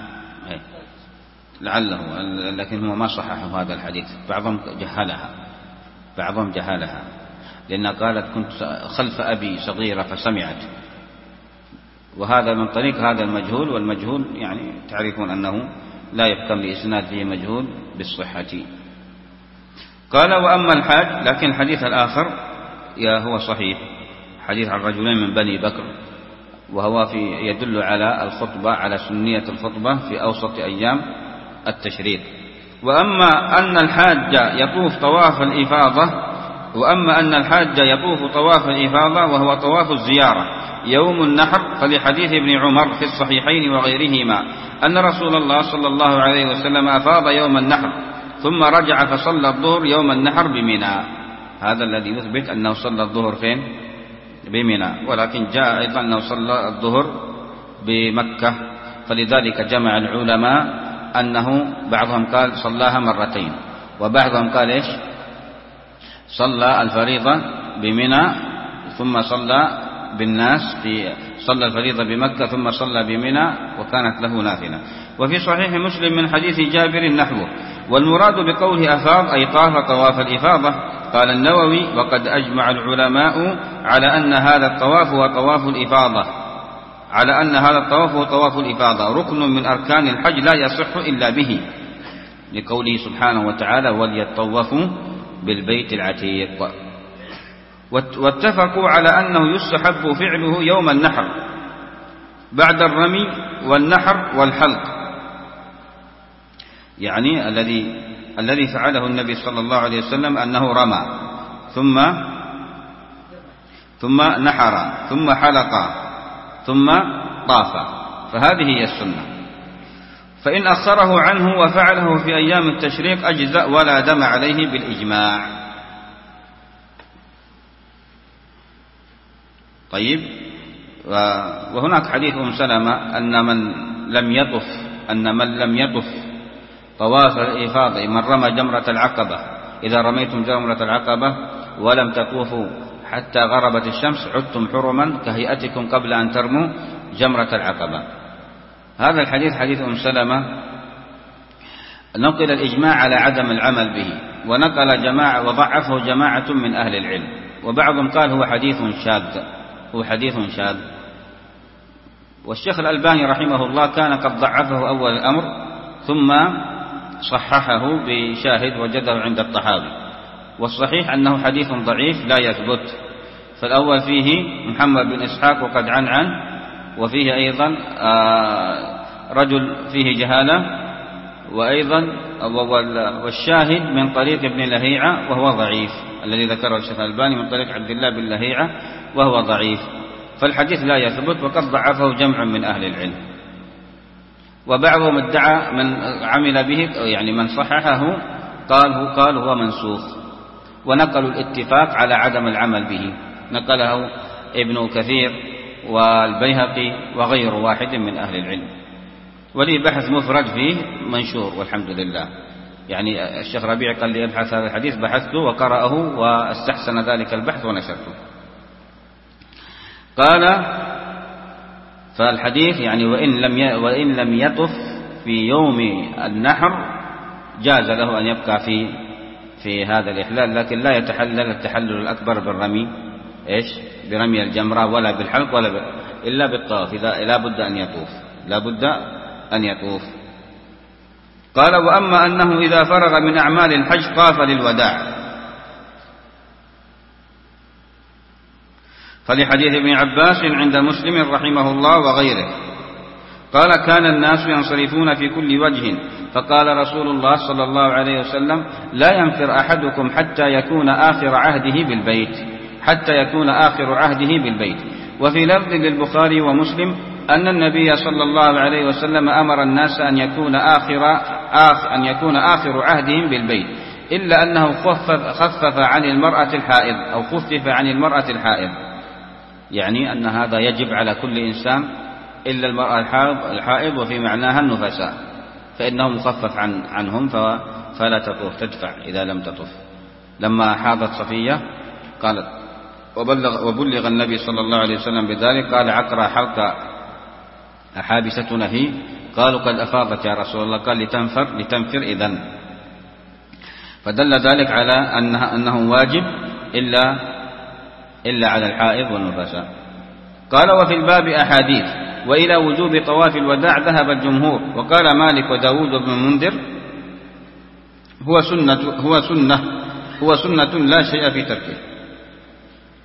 لعله، لكن هو ما صححه هذا الحديث، بعضهم جهلها بعضهم جهلها لأن قالت: كنت خلف أبي صغيرة فسمعت، وهذا من طريق هذا المجهول، والمجهول يعني تعرفون أنه لا يحكم لإسناد فيه مجهول بالصحة. قال: وأما الحاج، لكن الحديث الآخر هو صحيح، حديث عن رجلين من بني بكر، وهو في يدل على الخطبة، على سنية الخطبة في أوسط أيام التشريق. وأما أن الحاج يطوف طواف الإفاضة وأما أن الحاج يطوف طواف الإفاضة وهو طواف الزيارة يوم النحر، فلحديث ابن عمر في الصحيحين وغيرهما أن رسول الله صلى الله عليه وسلم أفاض يوم النحر ثم رجع فصلى الظهر يوم النحر بمنى. هذا الذي يثبت أنه صلى الظهر فين؟ بمنى. ولكن جاء أيضا أنه صلى الظهر بمكة، فلذلك جمع العلماء أنه بعضهم قال صلاها مرتين، وبعضهم قال إيش؟ صلى الفريضة بمنى ثم صلى بالناس في صلى الفريضة بمكة ثم صلى بمنى وكانت له نافلة. وفي صحيح مسلم من حديث جابر نحوه. والمراد بقوله أفاض أي طاف طواف الإفاضة. قال النووي: وقد أجمع العلماء على أن هذا الطواف هو طواف الإفاضة على أن هذا الطواف هو طواف الإفاضة ركن من أركان الحج لا يصح إلا به، لقوله سبحانه وتعالى: وليطوفوا بالبيت العتيق. واتفقوا على أنه يستحب فعله يوم النحر بعد الرمي والنحر والحلق، يعني الذي الذي فعله النبي صلى الله عليه وسلم أنه رمى ثم ثم نحر ثم حلق ثم طاف، فهذه هي السنة. فإن أخره عنه وفعله في أيام التشريق أجزأ ولا دم عليه بالإجماع. طيب، وهناك حديث أم سلمة أن من لم يطف أن من لم يطف طواف الإفاضة، من رمى جمرة العقبة، إذا رميتم جمرة العقبة ولم تطوفوا حتى غربت الشمس عدتم حرما كهيئتكم قبل أن ترموا جمرة العقبة. هذا الحديث حديث أم سلمة نقل الإجماع على عدم العمل به، ونقل جماعة وضعفه جماعة من أهل العلم، وبعضهم قال هو حديث شاذ هو حديث شاذ والشيخ الألباني رحمه الله كان قد ضعفه أول الأمر ثم صححه بشاهد وجده عند الطحاوي. والصحيح أنه حديث ضعيف لا يثبت، فالأول فيه محمد بن إسحاق وقد عنعن، وفيه أيضا رجل فيه جهالة، وأيضا والشاهد من طريق ابن لهيعة وهو ضعيف، الذي ذكره الشيخ الألباني من طريق عبد الله بن لهيعة وهو ضعيف، فالحديث لا يثبت وقد ضعفه جمع من أهل العلم. وبعضهم ادعى من عمل به، يعني من صححه قال قال هو منسوخ، ونقلوا الاتفاق على عدم العمل به، نقله ابن كثير والبيهقي وغير واحد من أهل العلم، ولي بحث مفرد فيه منشور والحمد لله. يعني الشيخ ربيع قال لي ابحث هذا الحديث، بحثته وقرأه واستحسن ذلك البحث ونشرته. قال: فالحديث يعني وإن لم وإن لم يطف في يوم النحر جاز له أن يبقى في في هذا الإحلال، لكن لا يتحلل التحلل الأكبر بالرمي إيش برمي الجمرة ولا بالحلق ولا ب... إلا بالطواف، إذا لا بد أن يطوف لا بد أن يطوف. قال: وأما أنه إذا فرغ من أعمال الحج طاف للوداع، فلحديث ابن عباس عند مسلم رحمه الله وغيره قال: كان الناس ينصرفون في كل وجه، فقال رسول الله صلى الله عليه وسلم: لا ينفر أحدكم حتى يكون آخر عهده بالبيت حتى يكون آخر عهده بالبيت. وفي لفظ للبخاري ومسلم أن النبي صلى الله عليه وسلم أمر الناس أن يكون آخر آخ أن يكون آخر عهدهم بالبيت، إلا أنه خفف خفف عن المرأة الحائض أو خفف عن المرأة الحائض، يعني أن هذا يجب على كل إنسان إلا المرأة الحائض، وفي معناها النفساء، فإنه مخفف عن عنهم فلا تطوف، تدفع إذا لم تطف. لما حاضت صفية قالت وبلغ, وبلغ النبي صلى الله عليه وسلم بذلك، قال: عقرى حلق أحابستنا هي؟ قالوا: قد أفاضت يا رسول الله. قال: لتنفر لتنفر إذن. فدل ذلك على أنه, أنه واجب إلا إلا على الحائض والنفساء. قال: وفي الباب أحاديث، وإلى وجوب طواف الوداع ذهب الجمهور، وقال مالك وداود بن المنذر: هو سنة هو سنة هو سنة لا شيء في تركه.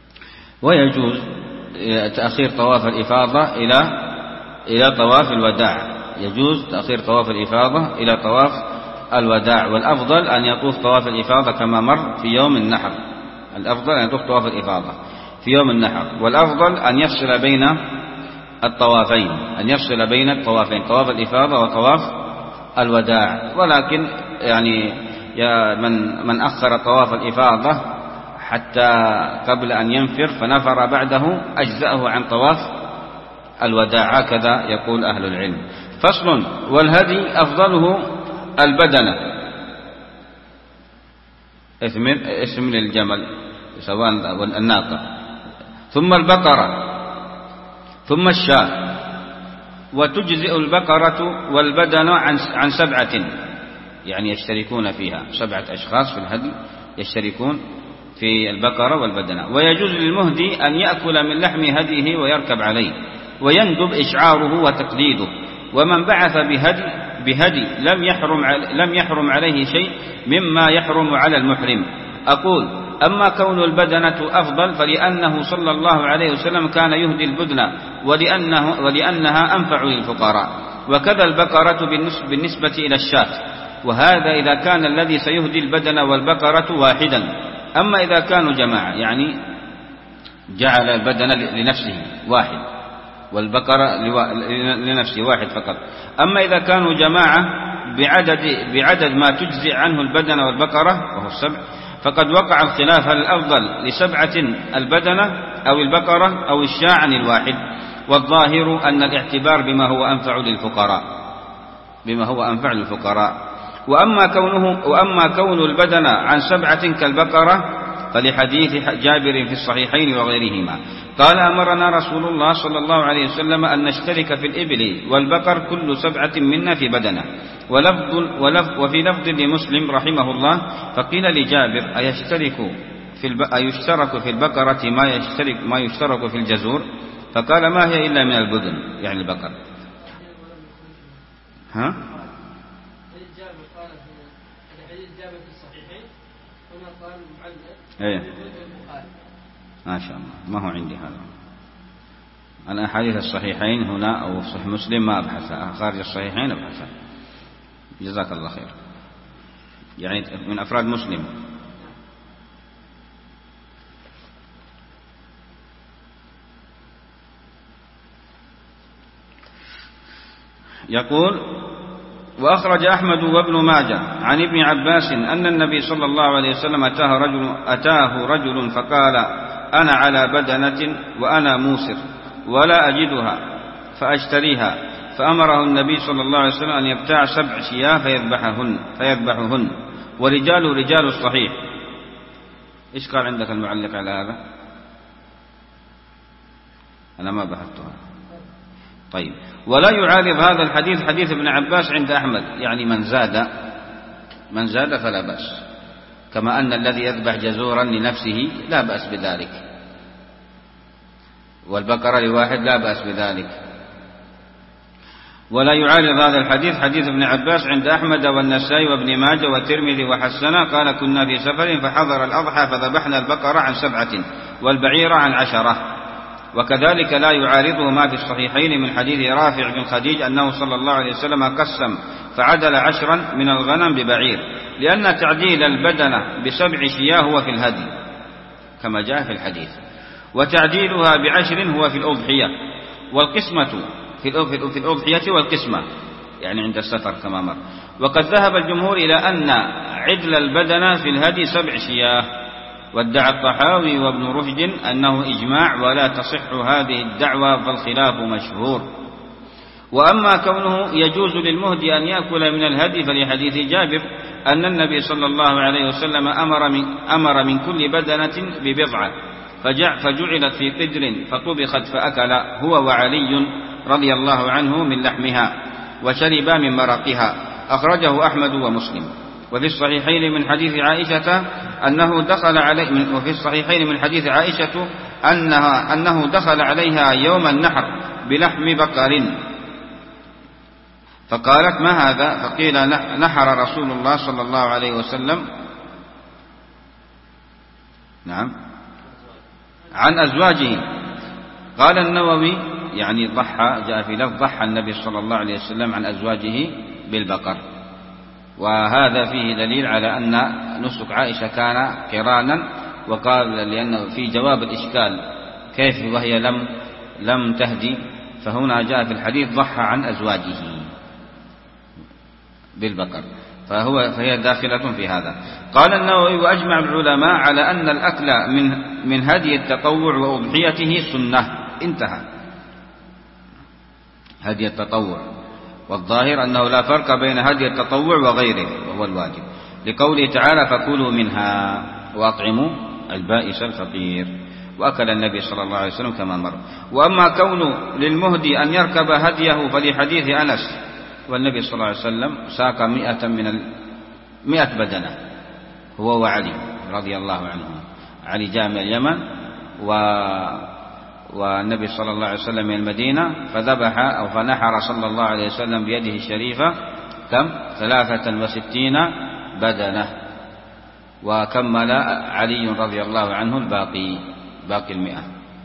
ويجوز تأخير طواف الإفاضة إلى إلى طواف الوداع، يجوز تأخير طواف الإفاضة إلى طواف الوداع، والأفضل أن يطوف طواف الإفاضة كما مر في يوم النحر، الأفضل أن يطوف طواف الإفاضة في يوم النحر، والأفضل أن يفصل بين الطوافين، أن يفصل بين الطوافين، طواف الإفاضة وطواف الوداع. ولكن يعني يا من من أخر طواف الإفاضة حتى قبل أن ينفر فنفر بعده أجزأه عن طواف الوداع، هكذا يقول أهل العلم. فصل: والهدي أفضله البدنة، اسم للجمل سواء الناقة، ثم البقرة، ثم الشاة. وتجزئ البقرة والبدن عن سبعة، يعني يشتركون فيها، سبعة أشخاص في الهدي يشتركون في البقرة والبدنة. ويجوز للمهدي أن يأكل من لحم هديه ويركب عليه، ويندب إشعاره وتقليده. ومن بعث بهدي, بهدي لم يحرم لم يحرم عليه شيء مما يحرم على المحرم. أقول: أما كون البدنة أفضل فلأنه صلى الله عليه وسلم كان يهدي البدنة، ولأنه ولأنها أنفع للفقراء، وكذا البقرة بالنسبة إلى الشاة، وهذا إذا كان الذي سيهدي البدن والبقرة واحدا. أما إذا كانوا جماعة، يعني جعل البدن لنفسه واحد والبقرة لنفسه واحد فقط. أما إذا كانوا جماعة بعدد, بعدد ما تجزئ عنه البدن والبقرة وهو السبع، فقد وقع الخلاف: هل الأفضل لسبعة البدنة أو البقرة أو الشاة عن الواحد؟ والظاهر أن الاعتبار بما هو أنفع للفقراء بما هو أنفع للفقراء. وأما كونه وأما كون البدن عن سبعة كالبقرة فلحديث جابر في الصحيحين وغيرهما قال: أمرنا رسول الله صلى الله عليه وسلم أن نشترك في الإبل والبقر كل سبعة منا في بدنه. ولفظ ولفظ وفي لفظ لمسلم رحمه الله: فقيل لجابر: أيشترك في الب... أيشترك في البقرة ما يشترك ما يشترك في الجزور؟ فقال: ما هي إلا من البدن، يعني البقر. ها؟ ايه ما شاء الله، ما هو عندي هذا. أنا أحاديث الصحيحين هنا أو صحيح مسلم ما أبحثها، خارج الصحيحين أبحثها. جزاك الله خير. يعني من أفراد مسلم. يقول: وأخرج أحمد وابن ماجه عن ابن عباس أن النبي صلى الله عليه وسلم أتاه رجل, أتاه رجل فقال: أنا على بدنة وأنا موسر ولا أجدها فأشتريها، فأمره النبي صلى الله عليه وسلم أن يبتاع سبع شياه فيذبحهن, فيذبحهن ورجال رجال الصحيح. إيش قال عندك المعلق على هذا؟ أنا ما بحثتها. طيب. ولا يعارض هذا الحديث حديث ابن عباس عند أحمد، يعني من زاد من زاد فلا بأس، كما أن الذي يذبح جزورا لنفسه لا بأس بذلك، والبقرة لواحد لا بأس بذلك. ولا يعارض هذا الحديث حديث ابن عباس عند أحمد والنسائي وابن ماجه والترمذي وحسنه قال: كنا في سفر فحضر الأضحى فذبحنا البقرة عن سبعة والبعير عن عشرة. وكذلك لا يعارضه ما في الصحيحين من حديث رافع بن خديج أنه صلى الله عليه وسلم قسم فعدل عشرا من الغنم ببعير، لأن تعديل البدنة بسبع شياه هو في الهدي كما جاء في الحديث، وتعديلها بعشر هو في الأضحية، والقسمة في الأضحية والقسمة يعني عند السفر كما مر. وقد ذهب الجمهور إلى أن عدل البدنة في الهدي سبع شياه، وادعى الطحاوي وابن رشد أنه إجماع ولا تصح هذه الدعوة فالخلاف مشهور. وأما كونه يجوز للمهدي أن يأكل من الهدي فلحديث جابر أن النبي صلى الله عليه وسلم أمر من, أمر من كل بدنة ببضعة فجعلت في قدر فطبخت فأكل هو وعلي رضي الله عنه من لحمها وشربا من مرقها. أخرجه أحمد ومسلم. وفي الصحيحين من حديث عائشة أنه دخل عليه وفي الصحيحين من حديث عائشة أنها أنه دخل عليها يوم النحر بلحم بقر فقالت: ما هذا؟ فقيل: نحر رسول الله صلى الله عليه وسلم. نعم عن أزواجه. قال النووي يعني ضحى، جاء في لفظ ضحى النبي صلى الله عليه وسلم عن أزواجه بالبقر، وهذا فيه دليل على أن نسك عائشة كان قرانا. وقال لأنه في جواب الإشكال كيف وهي لم لم تهدي، فهنا جاء في الحديث ضحى عن أزواجه بالبقر، فهو فهي داخلة في هذا. قال النووي وأجمع العلماء على أن الأكل من من هدي التطوع وأضحيته سنة. انتهى هدي التطوع، والظاهر أنه لا فرق بين هدي التطوع وغيره وهو الواجب، لقوله تعالى فكلوا منها وأطعموا البائس الفقير، وأكل النبي صلى الله عليه وسلم كما مر. وأما كون للمهدي أن يركب هديه فلحديث أنس، والنبي صلى الله عليه وسلم ساق مئة من المئة بدنة هو وعلي رضي الله عنه. علي جاء من اليمن و والنبي صلى الله عليه وسلم من المدينة، فذبح أو فنحر صلى الله عليه وسلم بيده الشريفة كم ثلاثة وستين بدنة، وكمل علي رضي الله عنه الباقي باقي المئة.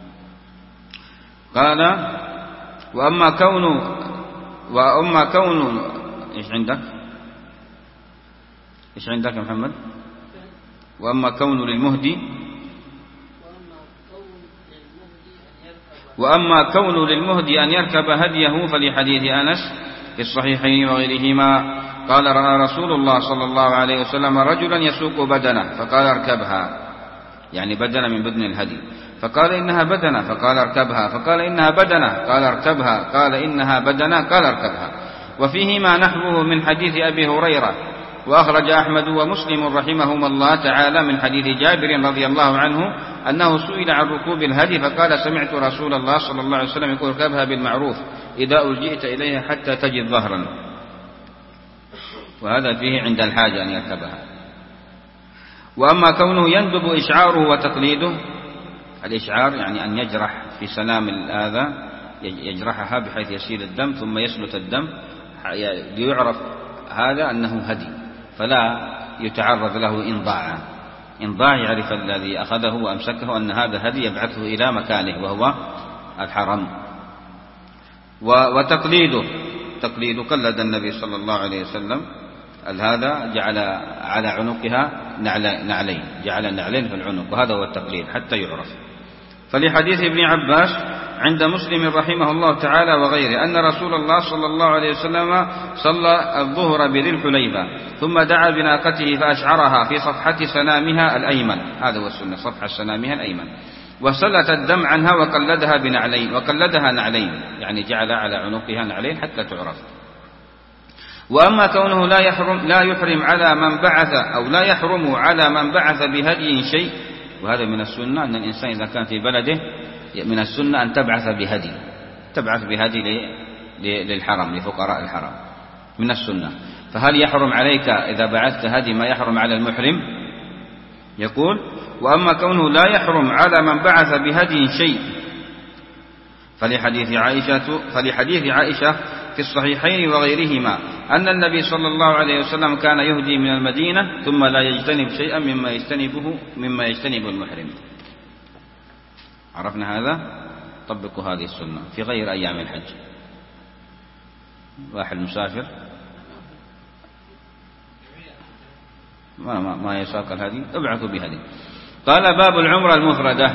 قال وأما كون وأما كون إيش عندك إيش عندك يا محمد؟ وأما كون للمهدي وأما كون للمهدي أن يركب هديه فلحديث أنس في الصحيحين وغيرهما قال رأى رسول الله صلى الله عليه وسلم رجلا يسوق بدنه فقال اركبها، يعني بدنة من بدن الهدي، فقال إنها بدنة فقال اركبها، فقال إنها بدنة قال اركبها، قال إنها بدنة قال اركبها. وفيهما نحوه من حديث أبي هريرة. وأخرج أحمد ومسلم رحمهما الله تعالى من حديث جابر رضي الله عنه أنه سئل عن ركوب الهدي فقال سمعت رسول الله صلى الله عليه وسلم يقول اركبها بالمعروف إذا ألجئت إليها حتى تجد ظهرا، وهذا فيه عند الحاجة أن يركبها. وأما كونه يندب إشعاره وتقليده، الإشعار يعني أن يجرح في سنام الآذى، يجرحها بحيث يسيل الدم ثم يسلت الدم ليعرف هذا أنه هدي، فلا يتعرض له إن ضاع. إن ضاع يعرف الذي أخذه وأمسكه أن هذا هدي يبعثه إلى مكانه وهو الحرم. وتقليده تقليد قلد النبي صلى الله عليه وسلم هذا جعل على عنقها نعلين، جعل نعلين في العنق، وهذا هو التقليد حتى يعرف. فلحديث ابن عباس عند مسلم رحمه الله تعالى وغيره أن رسول الله صلى الله عليه وسلم صلى الظهر بذي الحليفة ثم دعا بناقته فأشعرها في صفحة سنامها الأيمن، هذا هو السنة، صفحة سنامها الأيمن، وسلت الدم عنها وقلدها بنعلين وقلدها نعلين، يعني جعل على عنقها نعلين حتى تعرف. وأما كونه لا يحرم لا يحرم على من بعث أو لا يحرم على من بعث بهدي شيء، وهذا من السنة أن الإنسان إذا كان في بلده من السنة أن تبعث بهدي، تبعث بهدي للحرم لفقراء الحرم من السنة. فهل يحرم عليك إذا بعثت هدي ما يحرم على المحرم؟ يقول وأما كونه لا يحرم على من بعث بهدي شيء فلحديث عائشة فلحديث عائشة في الصحيحين وغيرهما أن النبي صلى الله عليه وسلم كان يهدي من المدينة ثم لا يجتنب شيئا مما يجتنبه مما يجتنب المحرم. عرفنا هذا؟ طبقوا هذه السنة في غير أيام الحج. واحد مسافر ما, ما, ما يساق الهدي ابعثوا بهدي. قال باب العمرة المفردة.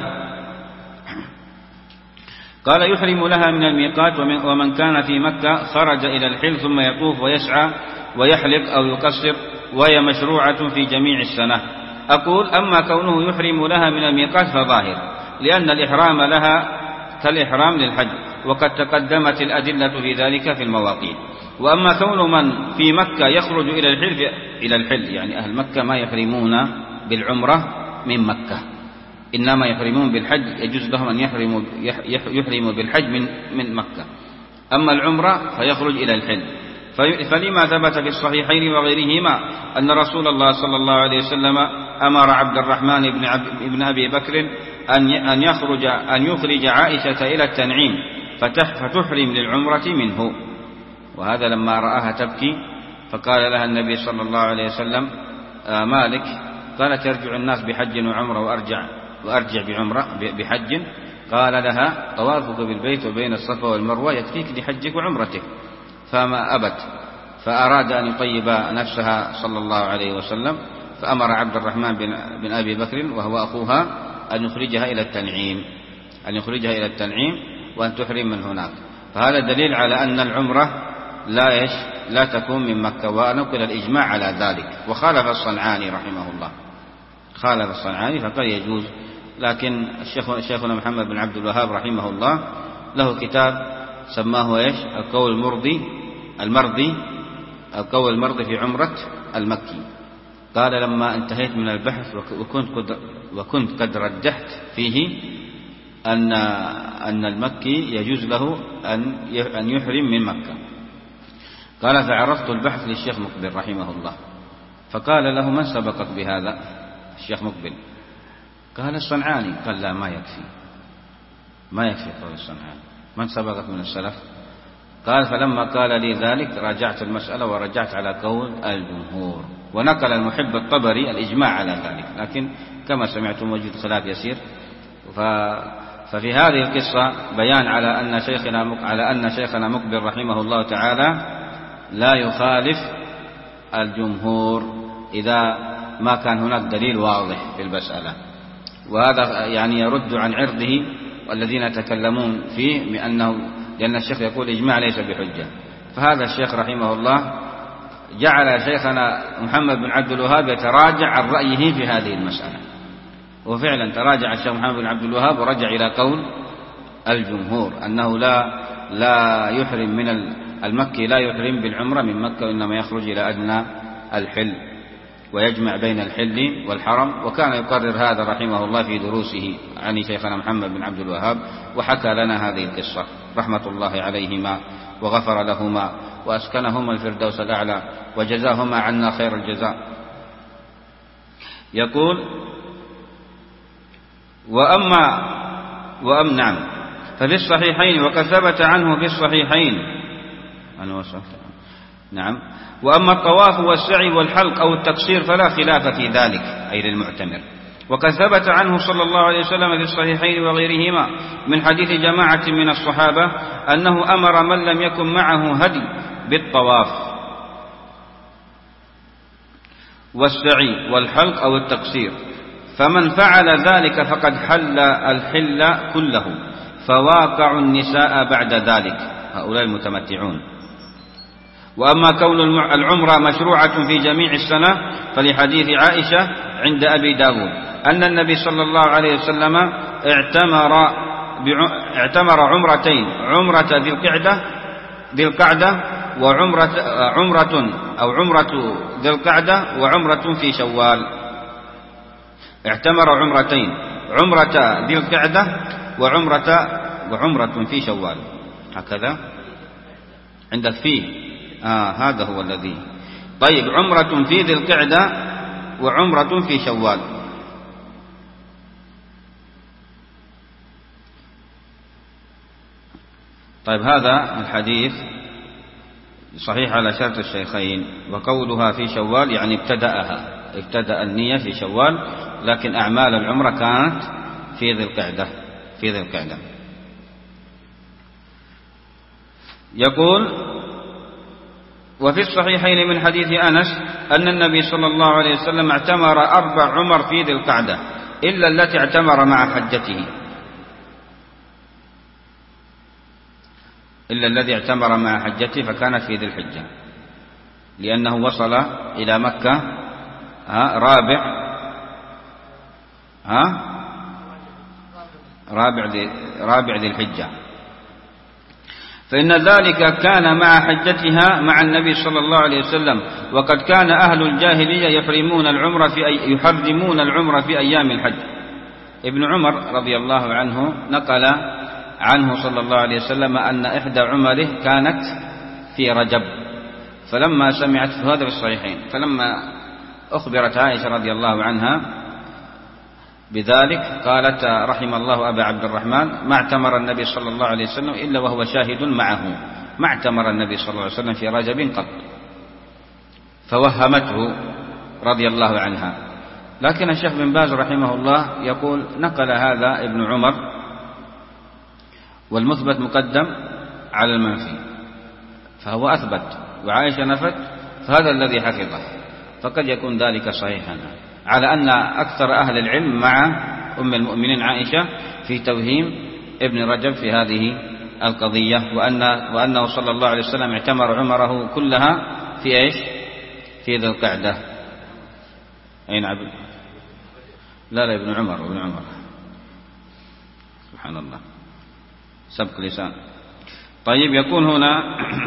قال يحرم لها من الميقات ومن كان في مكة خرج إلى الحل ثم يطوف ويسعى ويحلق أو يقصر وهي مشروعة في جميع السنة. أقول أما كونه يحرم لها من الميقات فظاهر، لأن الإحرام لها كالإحرام للحج، وقد تقدمت الأدلة في ذلك في المواقيت. وأما كون من في مكة يخرج إلى الحل إلى الحل يعني أهل مكة ما يحرمون بالعمرة من مكة، إنما يحرمون بالحج، يجوز لهم أن يحرموا يحرموا بالحج من من مكة. أما العمرة فيخرج إلى الحل. فلما ثبت في الصحيحين وغيرهما أن رسول الله صلى الله عليه وسلم أمر عبد الرحمن بن, بن أبي بكر أن أن يخرج أن يخرج عائشة إلى التنعيم فتحرم للعمرة منه. وهذا لما رآها تبكي فقال لها النبي صلى الله عليه وسلم آه مالك؟ قالت يرجع الناس بحج وعمرة وأرجع وأرجع بعمرة بحج؟ قال لها: طوافك بالبيت وبين الصفا والمروة يكفيك لحجك وعمرتك. فما أبت، فأراد أن يطيب نفسها صلى الله عليه وسلم، فأمر عبد الرحمن بن أبي بكر وهو أخوها أن يخرجها إلى التنعيم أن يخرجها إلى التنعيم وأن تحرم من هناك. فهذا دليل على أن العمرة لا يش لا تكون من مكة، ونقل الإجماع على ذلك. وخالف الصنعاني رحمه الله خالف الصنعاني فقال يجوز. لكن الشيخ شيخنا محمد بن عبد الوهاب رحمه الله له كتاب سماه ايش؟ القول المرضي المرضي القول المرضي في عمرة المكي. قال: لما انتهيت من البحث وكنت قد وكنت قد رجحت فيه أن أن المكي يجوز له أن أن يحرم من مكة. قال: فعرضت البحث للشيخ مقبل رحمه الله، فقال له: من سبقك بهذا؟ الشيخ مقبل قال: الصنعاني. قال: لا، ما يكفي ما يكفي قول الصنعاني، من سبقك من السلف؟ قال: فلما قال لي ذلك راجعت المسألة ورجعت على قول الجمهور. ونقل المحب الطبري الإجماع على ذلك، لكن كما سمعتم وجد خلاف يسير. ففي هذه القصة بيان على أن شيخنا على أن شيخنا مقبل رحمه الله تعالى لا يخالف الجمهور إذا ما كان هناك دليل واضح في المسألة. وهذا يعني يرد عن عرضه والذين يتكلمون فيه بأنه لأن الشيخ يقول إجماع ليس بحجة. فهذا الشيخ رحمه الله جعل شيخنا محمد بن عبد الوهاب يتراجع عن رأيه في هذه المسألة، وفعلا تراجع الشيخ محمد بن عبد الوهاب ورجع إلى قول الجمهور أنه لا لا يحرم من المكي لا يحرم بالعمرة من مكة، وإنما يخرج إلى أدنى الحل ويجمع بين الحل والحرم. وكان يقرر هذا رحمه الله في دروسه عن شيخنا محمد بن عبد الوهاب، وحكى لنا هذه القصة رحمة الله عليهما وغفر لهما وأسكنهما الفردوس الأعلى وجزاهما عنا خير الجزاء. يقول: وأما وأم نعم ففي الصحيحين وقد ثبت عنه في الصحيحين أنا وصلت نعم وأما الطواف والسعي والحلق أو التقصير فلا خلاف في ذلك، أي للمعتمر. وقد ثبت عنه صلى الله عليه وسلم في الصحيحين وغيرهما من حديث جماعة من الصحابة أنه أمر من لم يكن معه هدي بالطواف والسعي والحلق أو التقصير، فمن فعل ذلك فقد حل الحل كله، فواقع النساء بعد ذلك، هؤلاء المتمتعون. وأما كون العمرة مشروعة في جميع السنة فلحديث عائشة عند أبي داود أن النبي صلى الله عليه وسلم اعتمر اعتمر عمرتين، عمرة ذي القعدة ذي القعدة وعمرة عمرة أو عمرة ذي القعدة وعمرة في شوال. اعتمر عمرتين، عمرة ذي القعدة وعمرة وعمرة في شوال. هكذا عندك فيه آه هذا هو الذي. طيب، عمرة في ذي القعدة وعمرة في شوال. طيب، هذا الحديث صحيح على شرط الشيخين. وقولها في شوال يعني ابتدأها ابتدأ النية في شوال، لكن أعمال العمرة كانت في ذي القعدة في ذي القعدة. يقول: وفي الصحيحين من حديث أنس أن النبي صلى الله عليه وسلم اعتمر أربع عمر في ذي القعدة إلا التي اعتمر مع حجته إلا الذي اعتمر مع حجته فكانت في ذي الحجة، لأنه وصل إلى مكة ها رابع ها رابع ذي رابع ذي الحجة، فإن ذلك كان مع حجتها مع النبي صلى الله عليه وسلم. وقد كان أهل الجاهلية يحرمون العمرة في أي يحرمون العمرة في أيام الحج. ابن عمر رضي الله عنه نقل عنه صلى الله عليه وسلم أن إحدى عمره كانت في رجب، فلما سمعت هذا في الصحيحين فلما أخبرت عائشة رضي الله عنها بذلك قالت: رحم الله أبا عبد الرحمن، ما اعتمر النبي صلى الله عليه وسلم إلا وهو شاهد معه، ما اعتمر النبي صلى الله عليه وسلم في رجب قط. فوهمته رضي الله عنها لكن الشيخ بن باز رحمه الله يقول نقل هذا ابن عمر، والمثبت مقدم على المنفي، فهو أثبت وعائشة نفت، فهذا الذي حفظه، فقد يكون ذلك صحيحا، على أن أكثر أهل العلم مع أم المؤمنين عائشة في توهيم ابن رجب في هذه القضية، وأن وأنه صلى الله عليه وسلم اعتمر عمره كلها في إيش؟ في ذي القعدة. أين عبد؟ لا لا ابن عمر ابن عمر سبحان الله سبق لسان. طيب يكون هنا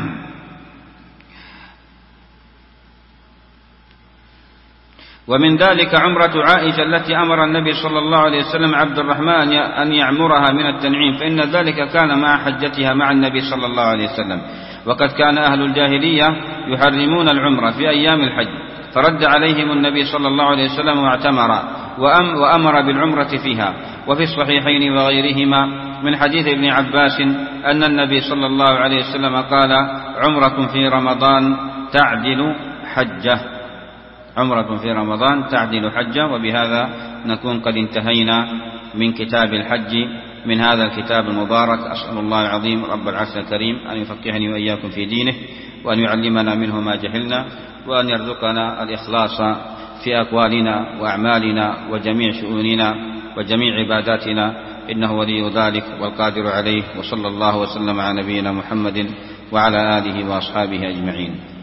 ومن ذلك عمرة عائشة التي أمر النبي صلى الله عليه وسلم عبد الرحمن أن يعمرها من التنعيم، فإن ذلك كان مع حجتها مع النبي صلى الله عليه وسلم، وقد كان أهل الجاهلية يحرمون العمرة في أيام الحج، فرد عليهم النبي صلى الله عليه وسلم واعتمر وأمر بالعمرة فيها. وفي الصحيحين وغيرهما من حديث ابن عباس أن النبي صلى الله عليه وسلم قال عمرة في رمضان تعدل حجة، عمرة في رمضان تعدل حجة. وبهذا نكون قد انتهينا من كتاب الحج من هذا الكتاب المبارك. أسأل الله العظيم رب العرش الكريم أن يفقهني وإياكم في دينه، وأن يعلمنا منه ما جهلنا، وأن يرزقنا الإخلاص في أقوالنا وأعمالنا وجميع شؤوننا وجميع عباداتنا، إنه ولي ذلك والقادر عليه. وصلى الله وسلم على نبينا محمد وعلى آله وأصحابه أجمعين.